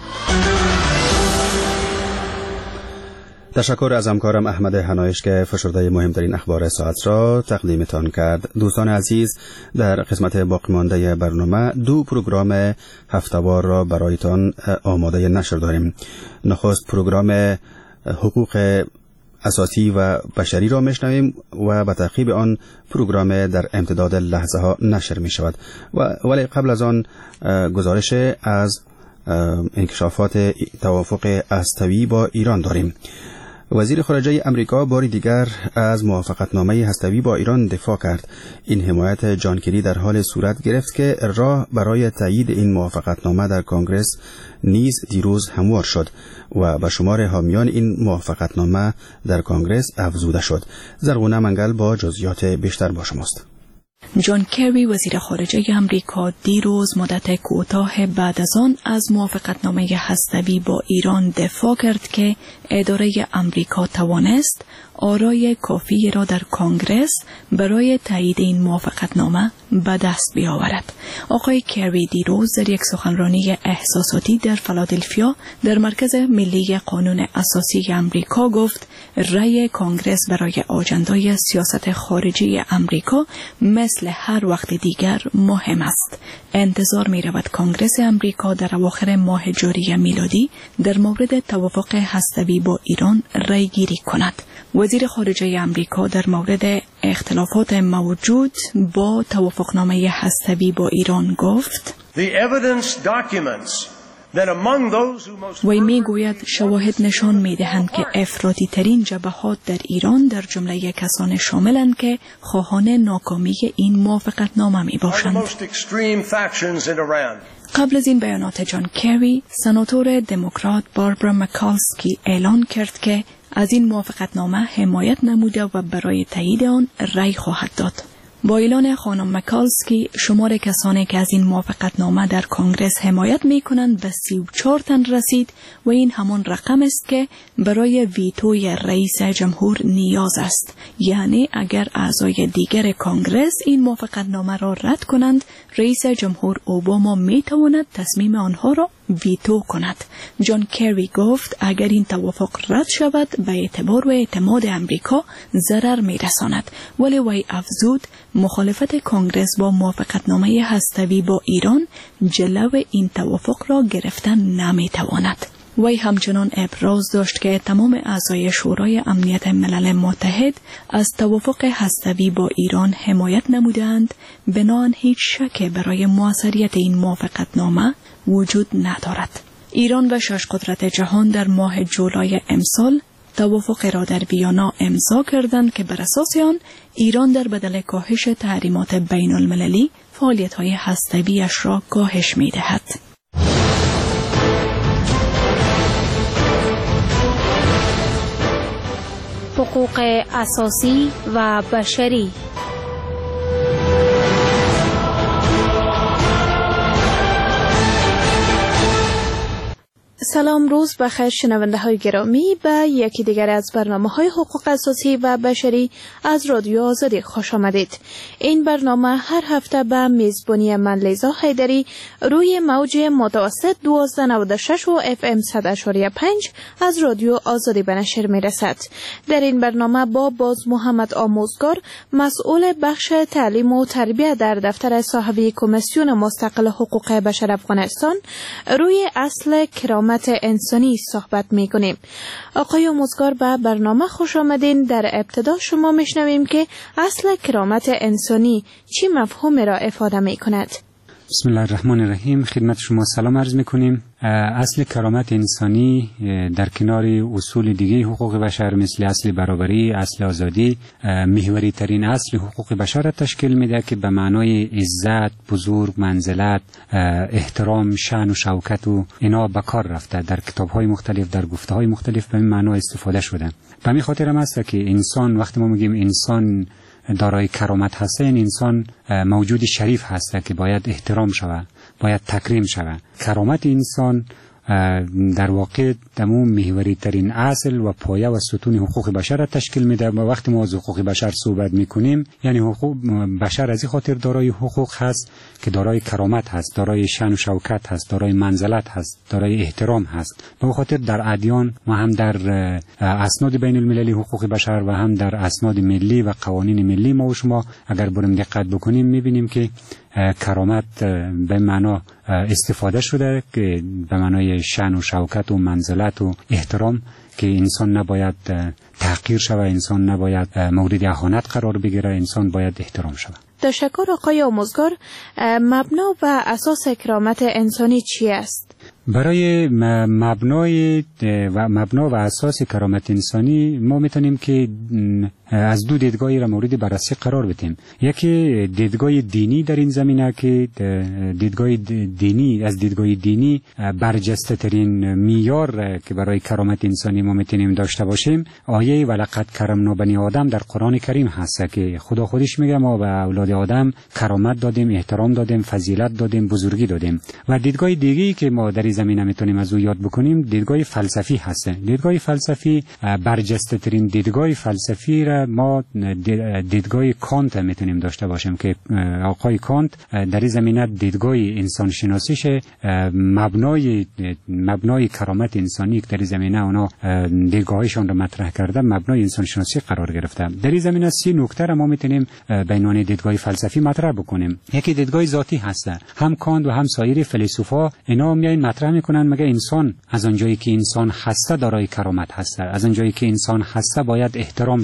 تشکر از همکارم احمد هنایش که فشرده مهمترین اخبار ساعت را تقدیمتان کرد. دوستان عزیز، در قسمت باقی مانده برنامه دو پروگرام هفته‌وار را برایتان آماده نشر داریم. نخست پروگرام حقوق اساسی و بشری را میشنویم و به تعقیب آن پروگرام در امتداد لحظه ها نشر می شود. و ولی قبل از آن گزارش از انکشافات توافق هسته‌ای با ایران داریم. وزیر خارجه امریکا بار دیگر از موافقتنامه هسته‌ای با ایران دفاع کرد. این حمایت جان کری در حال صورت گرفت که راه برای تایید این موافقتنامه در کنگره نیز دیروز هموار شد و به شمار حامیان این موافقتنامه در کنگره افزوده شد. زرغونه منگل با جزئیات بیشتر با شماست. جان کری وزیر خارجه امریکا دیروز مدت کوتاه بعد از آن از موافقتنامه هسته‌ای با ایران دفاع کرد که اداره امریکا توانست آرای کافی را در کنگره برای تایید این موافقتنامه به دست بیاورد. آقای کری دیروز در یک سخنرانی احساساتی در فیلادلفیا در مرکز ملی قانون اساسی امریکا گفت رأی کنگره برای آجندای سیاست خارجی امریکا مثل هر وقت دیگر مهم است. انتظار می رود کنگره امریکا در اواخر ماه جاری میلادی در مورد توافق هسته‌ای با ایران رأی گیری کند. وزیر خارجه امریکا در مورد اختلافات موجود با توافقنامه هسته‌ای با ایران گفت وی می گوید شواهد نشان می دهند که افراطی ترین جبهات در ایران در جمله کسان شاملند که خواهان ناکامی این موافقتنامه می باشند. قبل از این بیانات جان کری، سناتور دموکرات باربرا مکالسکی اعلان کرد که از این موافقتنامه حمایت نموده و برای تایید آن رأی خواهد داد. با اعلان خانم مکالسکی، شمار کسانی که از این موافقتنامه در کنگرس حمایت می کنند به سی و چهار تن رسید و این همان رقم است که برای ویتوی رئیس جمهور نیاز است. یعنی اگر اعضای دیگر کنگرس این موافقتنامه را رد کنند، رئیس جمهور اوباما می تواند تصمیم آنها را ویتو کند. جان کری گفت اگر این توافق رد شود به اعتبار و اعتماد امریکا ضرر می رساند، ولی وی افزود مخالفت کنگرس با موافقتنامه هسته‌ای با ایران جلو این توافق را گرفتن نمی تواند. وی همچنان ابراز داشت که تمام اعضای شورای امنیت ملل متحد از توافق هسته‌ای با ایران حمایت نمودند، بنابراین هیچ شک برای موثریت این موافقتنامه وجود ندارد. ایران و شش قدرت جهان در ماه جولای امسال توافق را در ویانا امضا کردند که بر اساس آن ایران در بدل کاهش تحریمات بین المللی فعالیت‌های هسته‌ای‌اش را کاهش می‌دهد. حقوق اساسی و بشری. سلام، روز بخیر شنونده های گرامی، به یکی دیگر از برنامه های حقوق اساسی و بشری از رادیو آزادی خوش آمدید. این برنامه هر هفته به میزبانی من لیزا حیدری روی موج متوسط دوازده نود و شش و اف ام صد اشاری پنج از رادیو آزادی به نشر می رسد. در این برنامه با باز محمد آموزگار، مسئول بخش تعلیم و تربیت در دفتر صاحبی کمیسیون مستقل حقوق بشر افغانستان، روی اصل کرامت انسانی صحبت می کنیم. آقای آموزگار، به برنامه خوش آمدین. در ابتدا شما میشنویم که اصل کرامت انسانی چی مفهوم را افاده می کند؟ بسم الله الرحمن الرحیم. خدمت شما سلام عرض می کنیم. اصل کرامت انسانی در کنار اصول دیگه حقوق بشر مثل اصل برابری، اصل آزادی، محوری ترین اصل حقوق بشر را تشکیل میده که به معنای عزت، بزرگ، منزلت، احترام، شأن و شوکت و اینا به کار رفته. در کتاب‌های مختلف، در گفته‌های مختلف به این معنا استفاده شده. به همین خاطر هم است که انسان، وقتی ما میگیم انسان دارای کرامت هست، این انسان موجود شریف هست که باید احترام شود، باید تکریم شود. کرامت انسان در واقع دمو محوری ترین اصل و پایه و ستون حقوق بشر را تشکیل میده. و وقتی ما از حقوق بشر صحبت میکنیم، یعنی حقوق بشر از این خاطر دارای حقوق هست که دارای کرامت هست، دارای شأن و شوکت هست، دارای منزلت هست، دارای احترام هست. به خاطر در ادیان و هم در اسناد بین المللی حقوق بشر و هم در اسناد ملی و قوانین ملی ما و شما اگر بریم دقت بکنیم میبینیم که کرامت به معنا استفاده شده که به معنای شأن و شوکت و منزلت و احترام، که انسان نباید تحقیر شود، انسان نباید مورد اهانت قرار بگیره، انسان باید احترام شود. تشکر آقای آموزگار. مبنا و اساس کرامت انسانی چی است؟ برای مبنای و مبنا و اساس کرامت انسانی ما میتونیم که از دو دیدگاهی را مورد بررسی قرار بدیم. یکی دیدگاه دینی در این زمینه که دیدگاه دینی از دیدگاه دینی برجسته ترین معیار که برای کرامت انسانی ما میتونیم داشته باشیم آیه ولقد کرمنا بنی آدم در قرآن کریم هست که خدا خودش میگه ما به اولاد آدم کرامت دادیم، احترام دادیم، فضیلت دادیم، بزرگی دادیم. و دیدگاه دیگری که ما در این زمینه میتونیم از او یاد بکنیم دیدگاه فلسفی هست. دیدگاه فلسفی برجسته ترین دیدگاه فلسفی را ما دیدگاه کانت میتونیم داشته باشیم که آقای کانت در این زمینه دیدگاه انسان شناسیش مبنای مبنای کرامت انسانی که در این زمینه اونا دیدگاهشون را مطرح کرده مبنای انسان شناسی قرار گرفته. در این زمینه سی نکته را ما میتونیم بینان دیدگاه فلسفی مطرح بکنیم. یکی دیدگاه ذاتی هست. هم کانت و هم سایر فیلسوفا اینا میاین مطرح میکنن مگه انسان از اونجایی که انسان هسته دارای کرامت هسته، از اونجایی که انسان هسته باید احترام شود،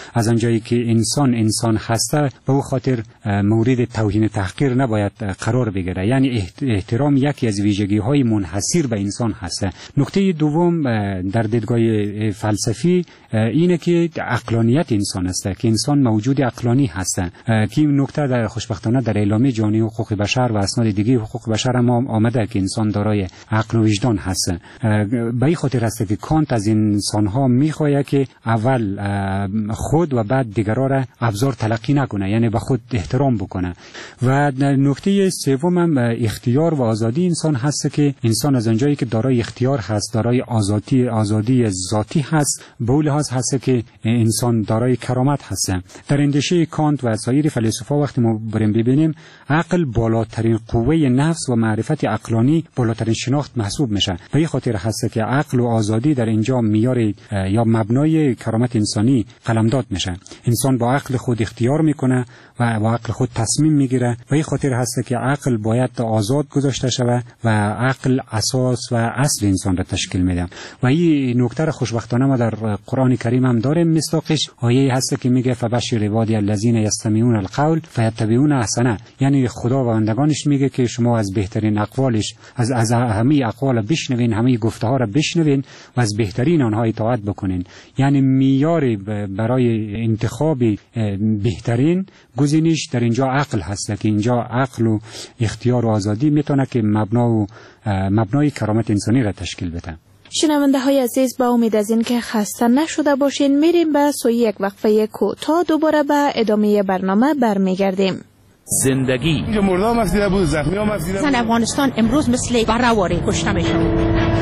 از آنجایی که انسان انسان هسته به او خاطر مورد توهین تحقیر نباید قرار بگیره. یعنی احترام یکی از ویژگی های منحصر به انسان هست. نکته دوم در دیدگاه فلسفی اینه که عقلانیت انسان است، که انسان موجود عقلانی هست، که این نکته در خوشبختانه در اعلامیه جهانی حقوق بشر و اسناد دیگه حقوق بشر هم آمده که انسان دارای عقل و وجدان هست. به این خاطر است که کانت از انسان ها میخواهد که اول خود و بعد دیگران را ابزار تلقی نکنه، یعنی به خود احترام بکنه. و نکته سوم هم اختیار و آزادی انسان هست، که انسان از آنجایی که دارای اختیار هست، دارای آزادی آزادی ذاتی هست، به اون لحاظ هست که انسان دارای کرامت هست. در اندیشه کانت و سایر فیلسوفا وقتی ما بریم ببینیم عقل بالاترین قوه نفس و معرفت عقلانی بالاترین شناخت محسوب میشه. به این خاطر هست که عقل و آزادی در اینجا معیار یا مبنای کرامت انسانی قلمداد میشه. انسان با عقل خود اختیار میکنه و با عقل خود تصمیم میگیره. به این خاطر هست که عقل باید آزاد گذاشته شود و عقل اساس و اصل انسان را تشکیل میده. و این نکته خوشبختانه ما در قرآن کریم هم داریم. مصداقش آیه هست که میگه فبشر عبادی الذین یستمعون القول فیتبعون احسنه. یعنی خدا و بندگانش میگه که شما از بهترین اقوالش از از همه اقوال بشنوین، همه گفته ها را بشنوین و از بهترین آنها اطاعت بکنین. یعنی معیار برای انتخاب بهترین گزینش در اینجا عقل هست، که اینجا عقل و اختیار و آزادی میتونه که مبنا و مبنای کرامت انسانی را تشکیل بده. شنونده های عزیز، با امید از این که خسته نشده باشین میریم به سوی یک وقفه کوتاه، دوباره به ادامه برنامه برمیگردیم. زندگی مردم مسیده بود، زخمی ها مسیده بود. زن افغانستان امروز مثل برهواری کشته میشن.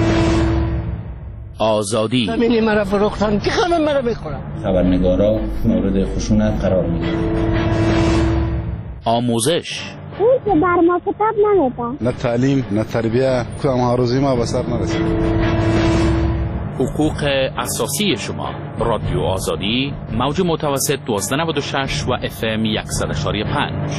آزادی همینی مرا فروختن که همه مرا بخورن. خبرنگارا مورد خشونت قرار میگیرن. آموزش اون که بر ما کتاب نمیده. نه تعلیم نه تربیه، کدام هاروزی ما به سر نرسید. حقوق اساسی شما. رادیو آزادی، موج متوسط دوازده نود و شش و اف ام صد و پنج.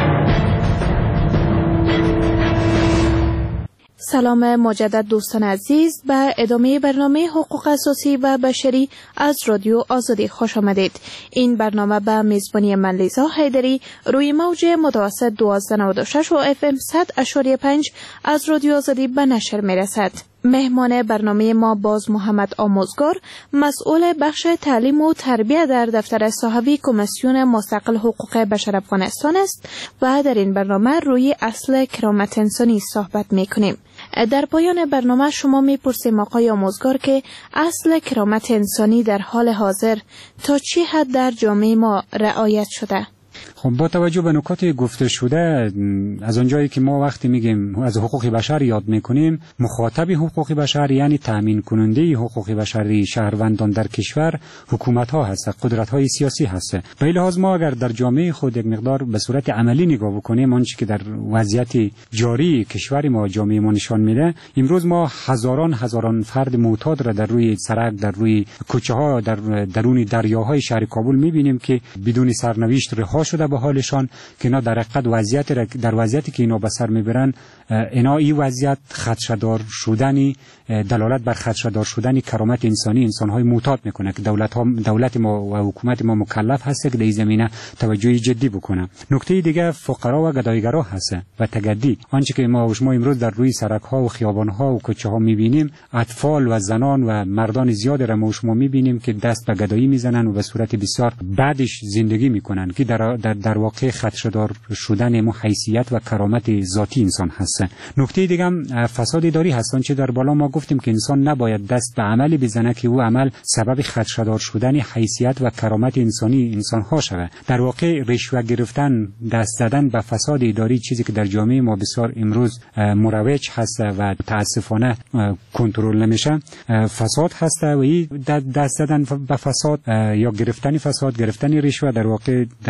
سلام مجدد دوستان عزیز، به ادامه برنامه حقوق اساسی و بشری از رادیو آزادی خوش آمدید. این برنامه به میزبانی من لیزا حیدری روی موج متوسط دوازده نود و شش و اف ام صد و پنج از رادیو آزادی به نشر می رسد. مهمان برنامه ما باز محمد آموزگار، مسئول بخش تعلیم و تربیت در دفتر صاحبی کمیسیون مستقل حقوق بشر افغانستان است و در این برنامه روی اصل کرامت انسانی صحبت می کنیم. در پایان برنامه شما می پرسیم آقای آموزگار که اصل کرامت انسانی در حال حاضر تا چه حد در جامعه ما رعایت شده؟ خب با توجه به نکات گفته شده، از آنجایی که ما وقتی میگیم از حقوق بشر یاد میکنیم، مخاطب حقوق بشر یعنی تامین کننده حقوق بشری شهروندان در کشور حکومت ها هست، قدرت های سیاسی هست. به این لحاظ ما اگر در جامعه خود یک مقدار به صورت عملی نگاه بکنیم، آنچه که در وضعیت جاری کشور ما جامعه ما نشان میده، امروز ما هزاران هزاران فرد معتاد را در روی سرک، در روی کوچه ها، در درون دریاهای شهر کابل میبینیم که بدون سرنوشت رها شده به حالشان، که اینا در حقیقت وضعیت در وضعیتی که اینا به سر میبرن، اینا این وضعیت خدشه‌دار شدنی دلالت بر خدشه‌دار شدن کرامت انسانی انسان‌های معتاد میکنه که دولت ها دولت ما و حکومت ما مکلف هست که در این زمینه توجه جدی بکنه. نکته دیگه فقرا و گدایگرا هست و تگدی. آنچه که ما و شما امروز در روی سرک ها و خیابان ها و کوچه ها میبینیم، اطفال و زنان و مردان زیاد را ما و شما میبینیم که دست به گدایی میزنن و به صورت بسیار بعدش زندگی میکنن، که در در, در واقع خدشه‌دار شدن ما حیثیت و کرامت ذاتی انسان هست. نکته دیگه هم فساد اداری هست. آنچه در بالا ما گفتیم که انسان نباید دست به عملی بزنه که او عمل سبب خدشه‌دار شدن حیثیت و کرامت انسانی انسان ها شود. در واقع رشوه گرفتن، دست زدن به فساد اداری، چیزی که در جامعه ما بسیار امروز مروج هست و متاسفانه کنترل نمیشه، فساد هست. و این دست زدن به فساد یا گرفتن فساد، گرفتن رشوه در واقع دلالت بر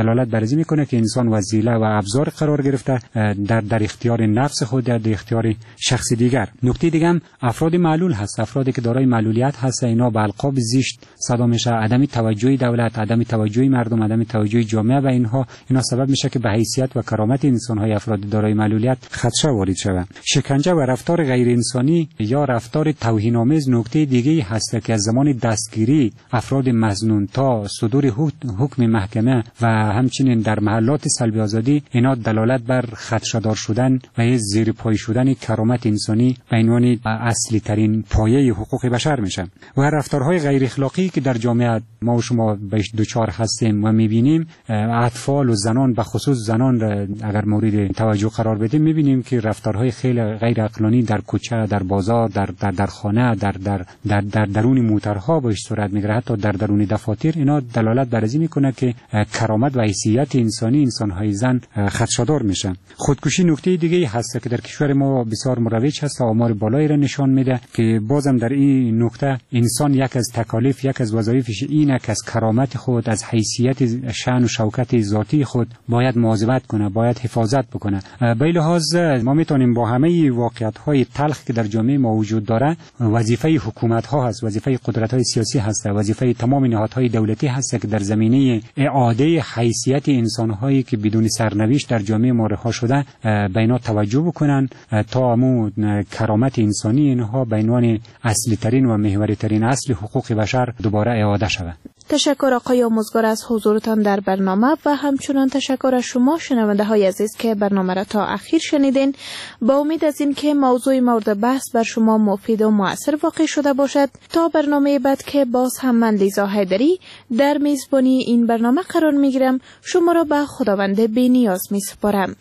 بررسی میکنه که انسان وسیله و ابزار قرار گرفته در در اختیار نفس خود، در اختیار شخص دیگر. نکته دیگه هم افراد معلول هست، افرادی که دارای معلولیت هست، اینا به القاب زشت صدا میشه، عدم توجهی دولت، عدم توجهی مردم، عدم توجهی جامعه و اینها اینا سبب میشه که به حیثیت و کرامت انسان های افراد دارای معلولیت خدشه وارد شود. شکنجه و رفتار غیر انسانی یا رفتار توهین آمیز نکته دیگه هست که از زمان دستگیری افراد مظنون تا صدور حکم محکمه و همچنین در محلات سلب آزادی اینا دلالت بر خدشه‌دار شدن و زیر پای شدن کرامت انسانی به عنوان اصلی ترین پایه حقوق بشر میشه. و رفتارهای غیر اخلاقی که در جامعه ما و شما بهش دوچار هستیم و میبینیم، اطفال و زنان به خصوص زنان اگر مورد توجه قرار بدیم میبینیم که رفتارهای خیلی غیر عقلانی در کوچه، در بازار، در در, در خانه، در در در, در درون موترها باش صورت میگیره، حتی در درون دفاتر. اینا دلالت بر این میکنه که کرامت و حیثیت انسانی انسان‌های زن خدشه‌دار میشن. خودکشی نکته دیگه هست که در کشور ما بسیار مروج هست، آمار بالایی را نشان میده که بازم در این نکته انسان یک از تکالیف، یک از وظایفش اینه که از کرامت خود، از حیثیت شأن و شوکت ذاتی خود باید مواظبت کنه، باید حفاظت بکنه. به این لحاظ ما میتونیم با همه واقعیت‌های تلخ که در جامعه ما وجود داره، وظیفه حکومت‌ها هست، وظیفه قدرت‌های سیاسی هست، وظیفه تمام نهادهای دولتی هست که در زمینه اعاده حیثیت انسان‌هایی که بدون سرنوشت در جامعه ما رها شده به اینا توجه بکنن تا امو کرامت انسانی اینها به عنوان اصلی ترین و محوری ترین اصل حقوق بشر دوباره اعاده شود. تشکر آقای آموزگار از حضورتان در برنامه و همچنان تشکر از شما شنونده های عزیز که برنامه را تا اخیر شنیدین. با امید از این که موضوع مورد بحث بر شما مفید و مؤثر واقع شده باشد، تا برنامه بعد که باز هم من لیزا حیدری در میزبانی این برنامه قرار میگیرم، شما را به خداوند بی نیاز می سپارم.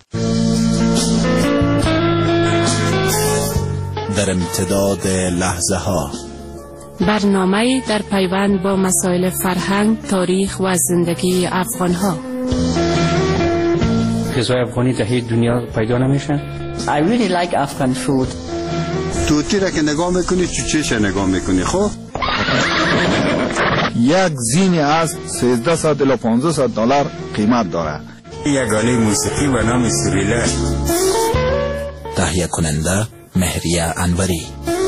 در امتداد لحظه ها، برنامه در پیوند با مسائل فرهنگ، تاریخ و زندگی افغان ها. غذای افغانی در هیچ دنیا پیدا نمیشه. I really like Afghan food. توتی را که نگاه میکنی چوچهش نگاه میکنی. خب یک زین از سیزده صد الی پانزده صد دلار قیمت داره. یک آله موسیقی و نام سوریله. تهیه کننده مهریه انوری.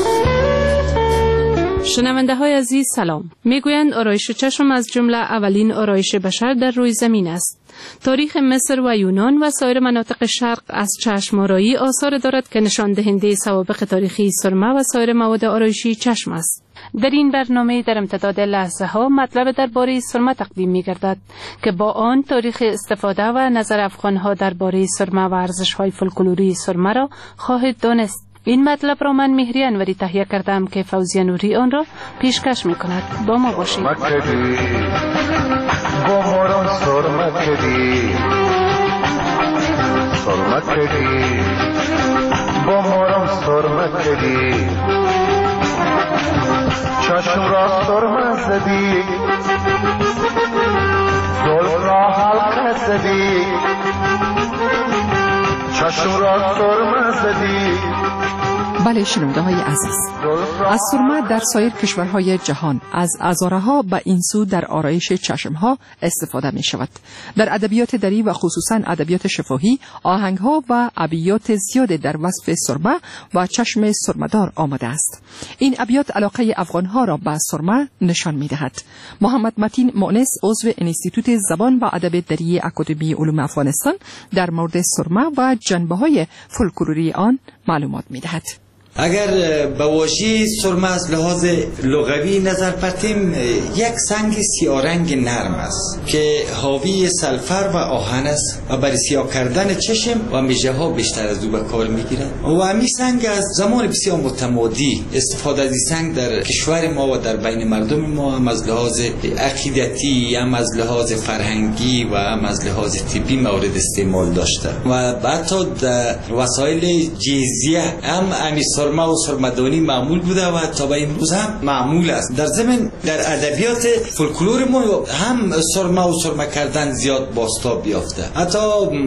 شنونده های عزیز سلام. میگویند آرایش چشم از جمله اولین آرایش بشر در روی زمین است. تاریخ مصر و یونان و سایر مناطق شرق از چشم آرایی آثار دارد که نشان دهنده سوابق تاریخی سرمه و سایر مواد آرایشی چشم است. در این برنامه در امتداد لحظه ها مطلب درباره سرمه تقدیم می گردد که با آن تاریخ استفاده و نظر افغان ها درباره سرمه و ارزش های فولکلوری سرمه را خواهید دانست. این مطلب را من مهری انوری تهیه کردم که فوزیه نوری آن را پیشکش می کند. با ما باشید. چشم را سرمه زدی، زلف را حلقه زدی، چشم را سرمه زدی. بله شنونده های عزیز، از سرمه در سایر کشورهای جهان از ازارها به این سو در آرایش چشمها استفاده می شود. در ادبیات دری و خصوصا ادبیات شفاهی آهنگها و ابیات زیاد در وصف سرمه و چشم سرمدار آمده است. این ابیات علاقه افغانها را به سرمه نشان می دهد. محمد متین مؤنس عضو انستیتوت زبان و ادب دری اکادمی علوم افغانستان در مورد سرمه و جنبه های فولکلوری آن معلومات می دهد. اگر به واژه سرمه از لحاظ لغوی نظر پرتیم، یک سنگ سیارنگ نرم است که حاوی سلفر و آهن است و برای سیاه کردن چشم و میژه ها بیشتر از او به کار میگیرند. و همین سنگ از زمان بسیار متمادی استفاده از این سنگ در کشور ما و در بین مردم ما هم از لحاظ عقیدتی، هم از لحاظ فرهنگی و هم از لحاظ طبی مورد استعمال داشته و حتی در وسایل جیزیه هم امیسا سرما و سرمدانی معمول بوده و تا به امروز هم معمول است. در ضمن در ادبیات فولکلور ما هم سرما و سرما کردن زیاد بازتاب یافته. حتی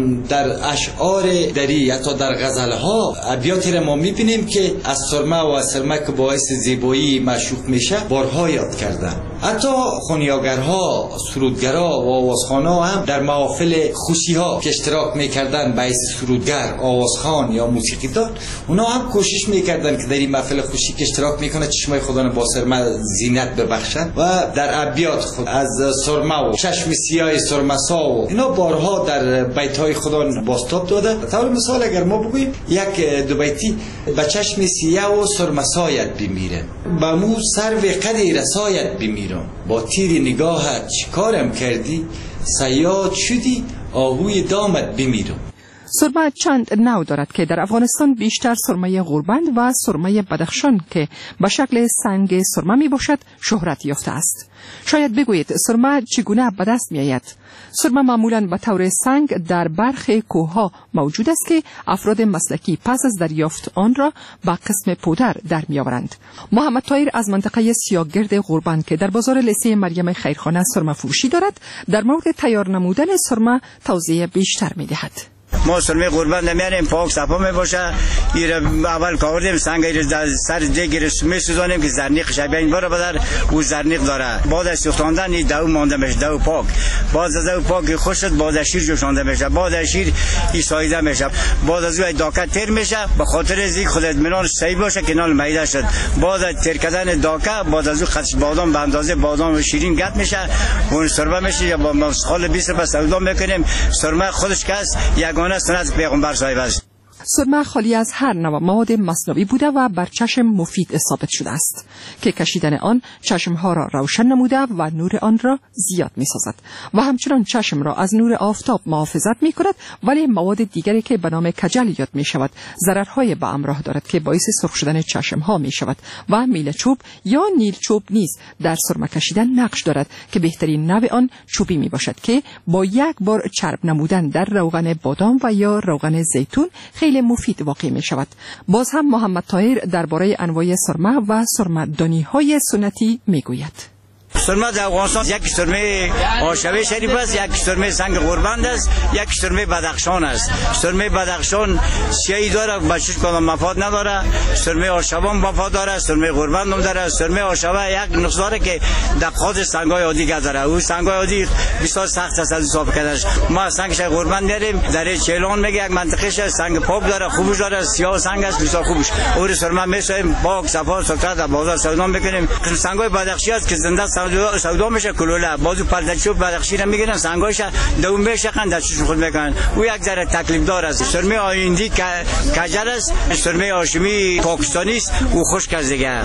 در اشعار دری، حتی در غزل‌ها ابیاتی را ما می‌بینیم که از سرما و از سرما که باعث زیبایی معشوق میشه بارها یاد کردن. حتی خونیاگرها، سرودگرها و آوازخوان‌ها هم در محافل خوشی‌ها که اشتراک می‌کردن به حیث سرودگر، آوازخوان یا موسیقیدان، اونا هم کوشش می‌کردن که در این محفل خوشی که اشتراک می‌کنه چشمای خدا با سرما زینت ببخشن و در ابیات خود از سرما و چشم سیاه سرمسا و اینا بارها در بیت‌های خدا بازتاب داده. طور مثال اگر ما بگوییم یک دو بیتی: به چشم سیاه و سرمسایت بمیره، به مو سرو قدی رسایت بمیرم، با تیر نگاهت چیکارم کردی، صیاد شدی آهوی دامت بمیرم. سرمه چند نوع دارد که در افغانستان بیشتر سرمه غوربند و سرمه بدخشان که به شکل سنگ سرمه می باشد شهرت یافته است. شاید بگویید سرمه چگونه به دست می آید؟ سرمه معمولاً به طور سنگ در برخی کوهها موجود است که افراد مسلکی پس از دریافت آن را به قسم پودر در می آورند. محمد طاهر از منطقه سیاگرد غوربند که در بازار لیسه مریم خیرخانه سرمه فروشی دارد، در مورد تیار نمودن سرمه توضیح بیشتر می دهد. ما سرمه غوربند میاریم، پاک صفا میباشه. ایره اول کاوردیم سنگ ایره سر دیگر میسوزانیم که زرنیق شبیه این باره بدر او زرنیق داره. بعد از سوختاندن این دو مانده میشه، دو پاک. بعد از دو پاک خوش شد، بعد از شیر جوشانده میشه، بعد از شیر ایسایده میشه، بعد از او داکه تیر میشه به خاطر از این خود اطمینان صحیح باشه که نال میده شد. بعد از تیر کردن داکه بعد از او خطش بادام به اندازه بادام و شیرین گت میشه، اون سرمه میشه یا با مسخال بیست روپیه سودا میکنیم. سرمه خودش کس یگانه سنت پیغمبر صاحب است. سرمه خالی از هر نوع مواد مصنوعی بوده و بر چشم مفید ثابت شده است که کشیدن آن چشمها را روشن نموده و نور آن را زیاد می سازد و همچنان چشم را از نور آفتاب محافظت می کند، ولی مواد دیگری که به نام کجل یاد می شود ضررهای به همراه دارد که باعث سرخ شدن چشمها می شود و میل چوب یا نیل چوب نیز در سرمه کشیدن نقش دارد که بهترین نوع آن چوبی می باشد که با یک بار چرب نمودن در روغن بادام و یا روغن زیتون خیلی مفید واقع می شود. باز هم محمد طاهر درباره انواع سرمه و سرمه‌دانی های سنتی می گوید. سرمه در افغانستان یک سرمه آشوه شریف است، یک سرمه سنگ غوربند است، یک سرمه بدخشان است. سرمه بدخشان سیاهی داره، بچش کدام مفاد نداره. سرمه آشوه هم مفاد داره، سرمه غوربند هم داره. سرمه آشوه یک نقص داره که دقات سنگای عادی داره. او سنگای عادی بسیار سخت است از صاف کردنش. ما سنگش غوربند میاریم، در چهلان میگه یک منطقهش سنگ پاک داره، خوبش داره، سیاه سنگ است بسیار خوبش. اور سرمه میسازیم پاک صفا سوخته در بازار سودا میکنیم. سنگای بدخشی است که زنده سودا میشه کلوله. بازو پلتچو بدخشی را میگیرن سنگایش دوم میشه دستش خود میکنن. او یک ذره تکلیف دار است. سرمه آیندی کجل است، سرمه هاشمی پاکستانی است، او خشک است دیگه،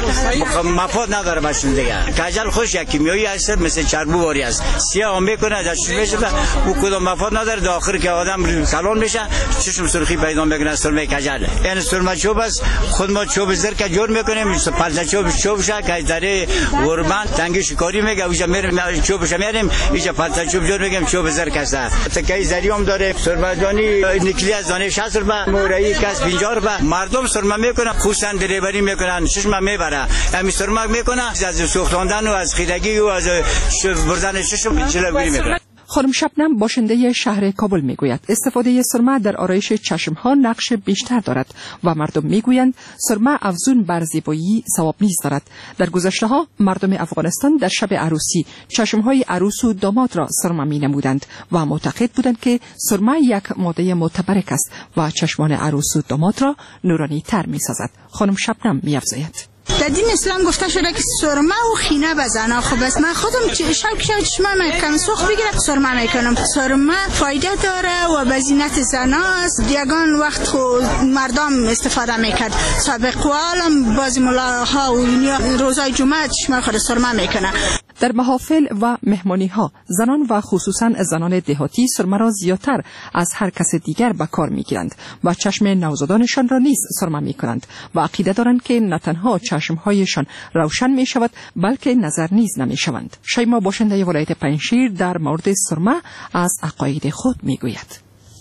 مفاد نداره بچون دیگه. کجل خوش یک کیمیایی است، مثل چربو واری است، سیاه هم میکنه دستش میشه، او کدام مفاد نداره. در آخر که آدم کلان میشه چشم سرخی پیدا میکنه. سرمه کجل این سرمه چوب است، خود ما چوب زرک جور میکنیم، پلتچو چوب شه که در غوربند تنگی شکاری میگه اوجا میریم چوبش میاریم اینجا پلتن چوب جور میگیم چوب زرک است. تکای زریام داره. سرمه‌دانی نکلی از دانه شصت روپیه، مورایی کس پنجاه روپیه. مردم سرمه میکنن، خصوصا دریوری میکنن، چشم میبره. همین سرمه میکنه از سوختاندن و از خیرگی و از بردن چشم جلوگیری میکنه. خانم شبنم باشنده شهر کابل میگوید استفاده سرمه در آرایش چشمها نقش بیشتر دارد و مردم میگویند سرمه افزون بر زیبایی ثواب نیز دارد. در گذشته ها مردم افغانستان در شب عروسی چشمهای عروس و داماد را سرمه می نمودند و معتقد بودند که سرمه یک ماده متبرک است و چشمان عروس و داماد را نورانی تر می سازد. خانم شبنم می افزاید در دین اسلام گفته شده که سرمه و خینه بزنه. خب بس من خودم شب که چشمم کم سوخت بگیره سرمه میکنم. سرمه فایده داره و به زینت زناست. یگان وقت خود مردم استفاده میکرد. سابق والم بعضی ملاها و روزای جمعه چشم خود سرمه میکنه. در محافل و مهمانی ها زنان و خصوصا زنان دهاتی سرمه را زیادتر از هر کس دیگر به کار میگیرند و چشم نوزادانشان را نیز سرمه میکنند و عقیده دارند که نه تنها چشمهایشان روشن می شود بلکه نظر نیز نمی شوند. شیما باشنده ولایت پنجشیر در مورد سرمه از عقاید خود می گوید.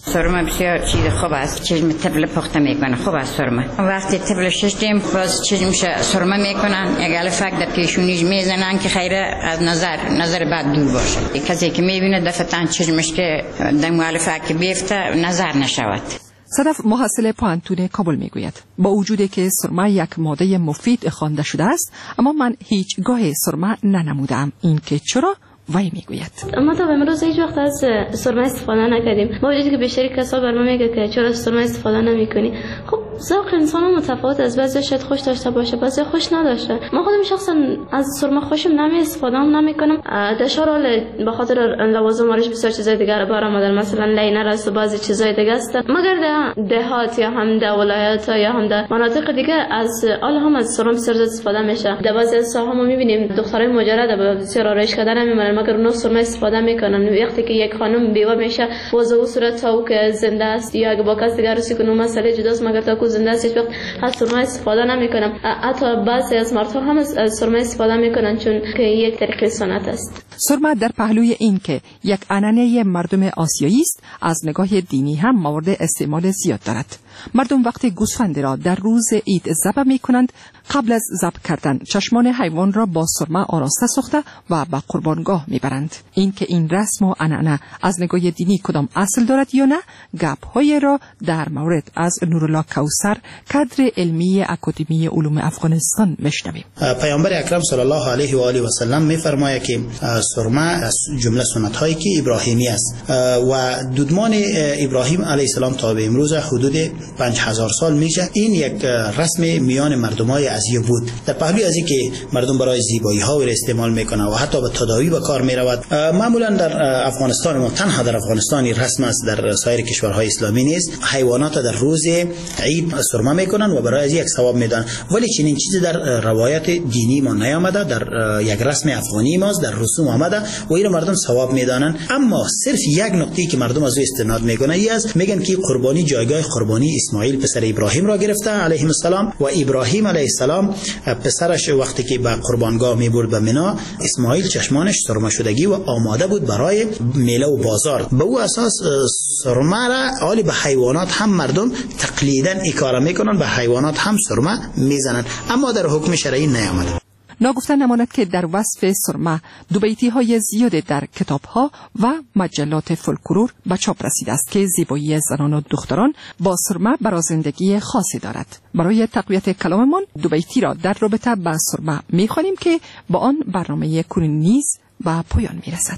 سرمه بسیار چیز خوب است. چشم طفل پخته میکنه. خوب است سرمه. وقتی طفل ششتیم باز چشمش سرمه میکنن، یک الفک در پیشونیش میزنن که خیره از نظر نظر بعد دور باشه. کسی که میبینه دفتن چشمش که در الفک بیفته نظر نشود. صدف محصل پانتون کابل میگوید با وجودی که سرمه یک ماده مفید خوانده شده است، اما من هیچگاه سرمه ننمودم. این که چرا؟ وی میگوید ما تا امروز هیچ وقت از سرمه استفاده نکردیم. با وجودی که بیشتری کسا بر ما میگه که چرا سرمه استفاده نمیکنی. خب ذوق انسان متفاوت است. بعضی شاید خوش داشته باشه، بعضی خوش نداشته. ما خودم شخصا از سرمه خوشم نمی استفاده هم نمیکنم. دشارال به خاطر لوازم آرایش بسیار چیزای دیگر بار آمدن، مثلا لینر است و بعضی چیزای دیگه است. مگر در دهات یا هم در ولایت یا هم در مناطق دیگه از آل هم از سرمه بسیار استفاده میشه. در بعضی از ساحات ما میبینیم دخترای مجرد بسیار آرایش کردن نمیمونن، مگر اونها سرمه استفاده میکنن. وقتی که یک خانم بیوه میشه واسه او صورت تا که زنده است یا اگه با کس دیگه رسی کنه مسئله جداست، مگر تا که زنده است هیچ وقت از سرمه استفاده نمیکنم. حتی بعضی از مردها هم از سرمه استفاده میکنن چون که یک طریق سنت است. سرمه در پهلوی این که یک عنعنه مردم آسیایی است، از نگاه دینی هم مورد استعمال زیاد دارد. مردم وقتی گوسفند را در روز عید ذبح می‌کنند، قبل از ذبح کردن چشمان حیوان را با سرمه آراسته ساخته و به قربانگاه میبرند. این که این رسم و عنعنه از نگاه دینی کدام اصل دارد یا نه، گپ‌های را در مورد از نورالله کوثر، کادر علمی اکادمی علوم افغانستان میشنویم. پیامبر اکرم صلی الله علیه و آله و سلم می‌فرماید که سرمه از جمله سنت‌هایی که ابراهیمی است و دودمان ابراهیم علیه السلام تا به امروز حدود پنج هزار سال میشه. این یک رسم میان مردمای ازیه بود. در پهلوی از این که مردم برای زیبایی ها را استعمال میکنه و حتی به تداوی به کار میرود. معمولا در افغانستان ما تنها در افغانستان رسم است، در سایر کشورهای اسلامی نیست. حیوانات در روز عید سرمه میکنن و برای از یک ثواب میدن، ولی چنین چیزی در روایت دینی ما نیامده. در یک رسم افغانی ماست، در رسوم آمده و این مردم ثواب میدانن. اما صرف یک نکته که مردم از او استناد میکنن ای است، میگن که قربانی جایگاه قربانی اسماعیل پسر ابراهیم را گرفته علیه السلام و ابراهیم علیه السلام پسرش وقتی که به قربانگاه میبرد به مینا، اسماعیل چشمانش سرمه شدگی و آماده بود برای میله و بازار. به او اساس سرمه را عالی به حیوانات هم مردم تقلیدا این کار میکنن، به حیوانات هم سرمه میزنن، اما در حکم شرعی نیامده. ناگفته نماند که در وصف سرمه دو بیتی های زیاد در کتاب ها و مجلات فولکلور به چاپ رسیده است که زیبایی زنان و دختران با سرمه برازندگی خاصی دارد. برای تقویت کلاممان دو بیتی را در رابطه با سرمه میخوانیم که با آن برنامه کنون نیز به پایان میرسد.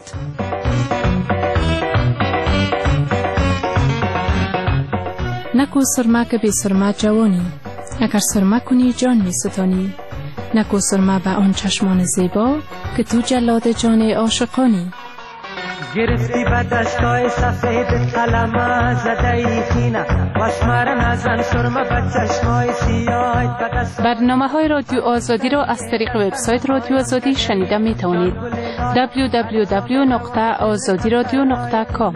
نکو سرمه که بی سرمه جوانی، اگر سرمه کنی جان می ستانی. نکو سرمه به آن چشمان زیبا که تو جلاد جان عاشقانی. گرفتی به دستای سفید قلم زده خینه وشمر نزن سرمه به چشمای سیاه. برنامه های رادیو آزادی را از طریق وبسایت رادیو آزادی شنیده می توانید. دبلیو دبلیو دبلیو نقطه آزادی رادیو نقطه کام.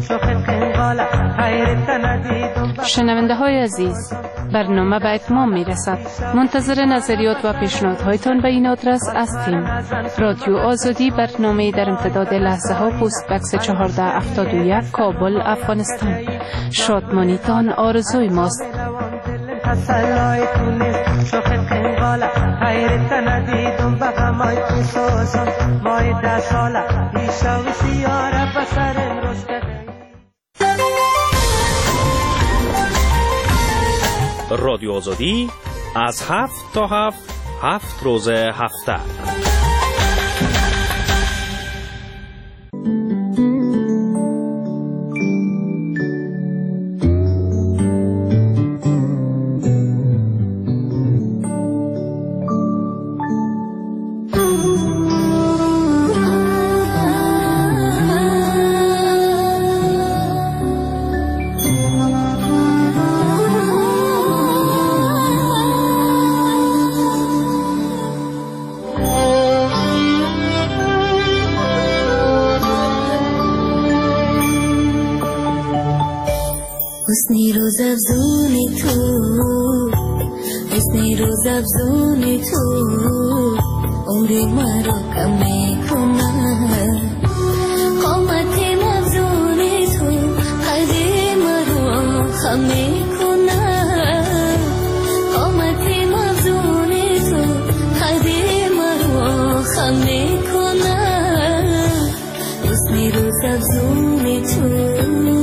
شنونده های عزیز، برنامه به اتمام می رسد. منتظر نظریات و پیشنهادهایتان به این آدرس هستیم. رادیو آزادی، برنامه در امتداد لحظه ها، پست بکس چهارده هفتاد و یک، کابل، افغانستان. شادمانیتان آرزوی ماست. رادیو آزادی از هفت تا هفت هفت روز هفته. حسنی روز افزونی تو، حسنی روز افزونی تو، عمری مرا کم میکنه. قامت افزونی تو، قدیم افزونی تو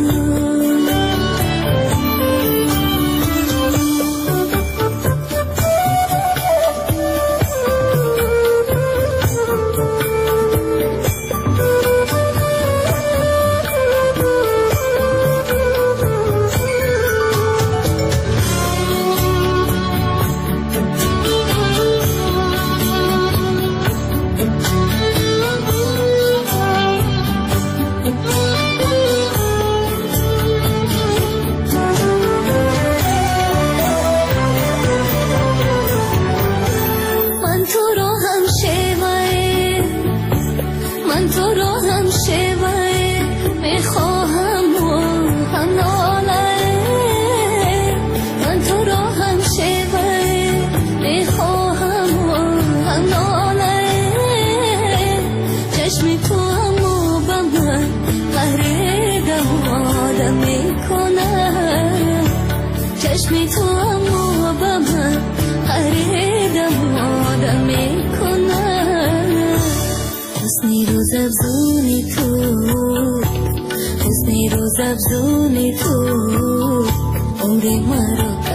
افزونی تو حسنی روز افزونی تو عمر مرا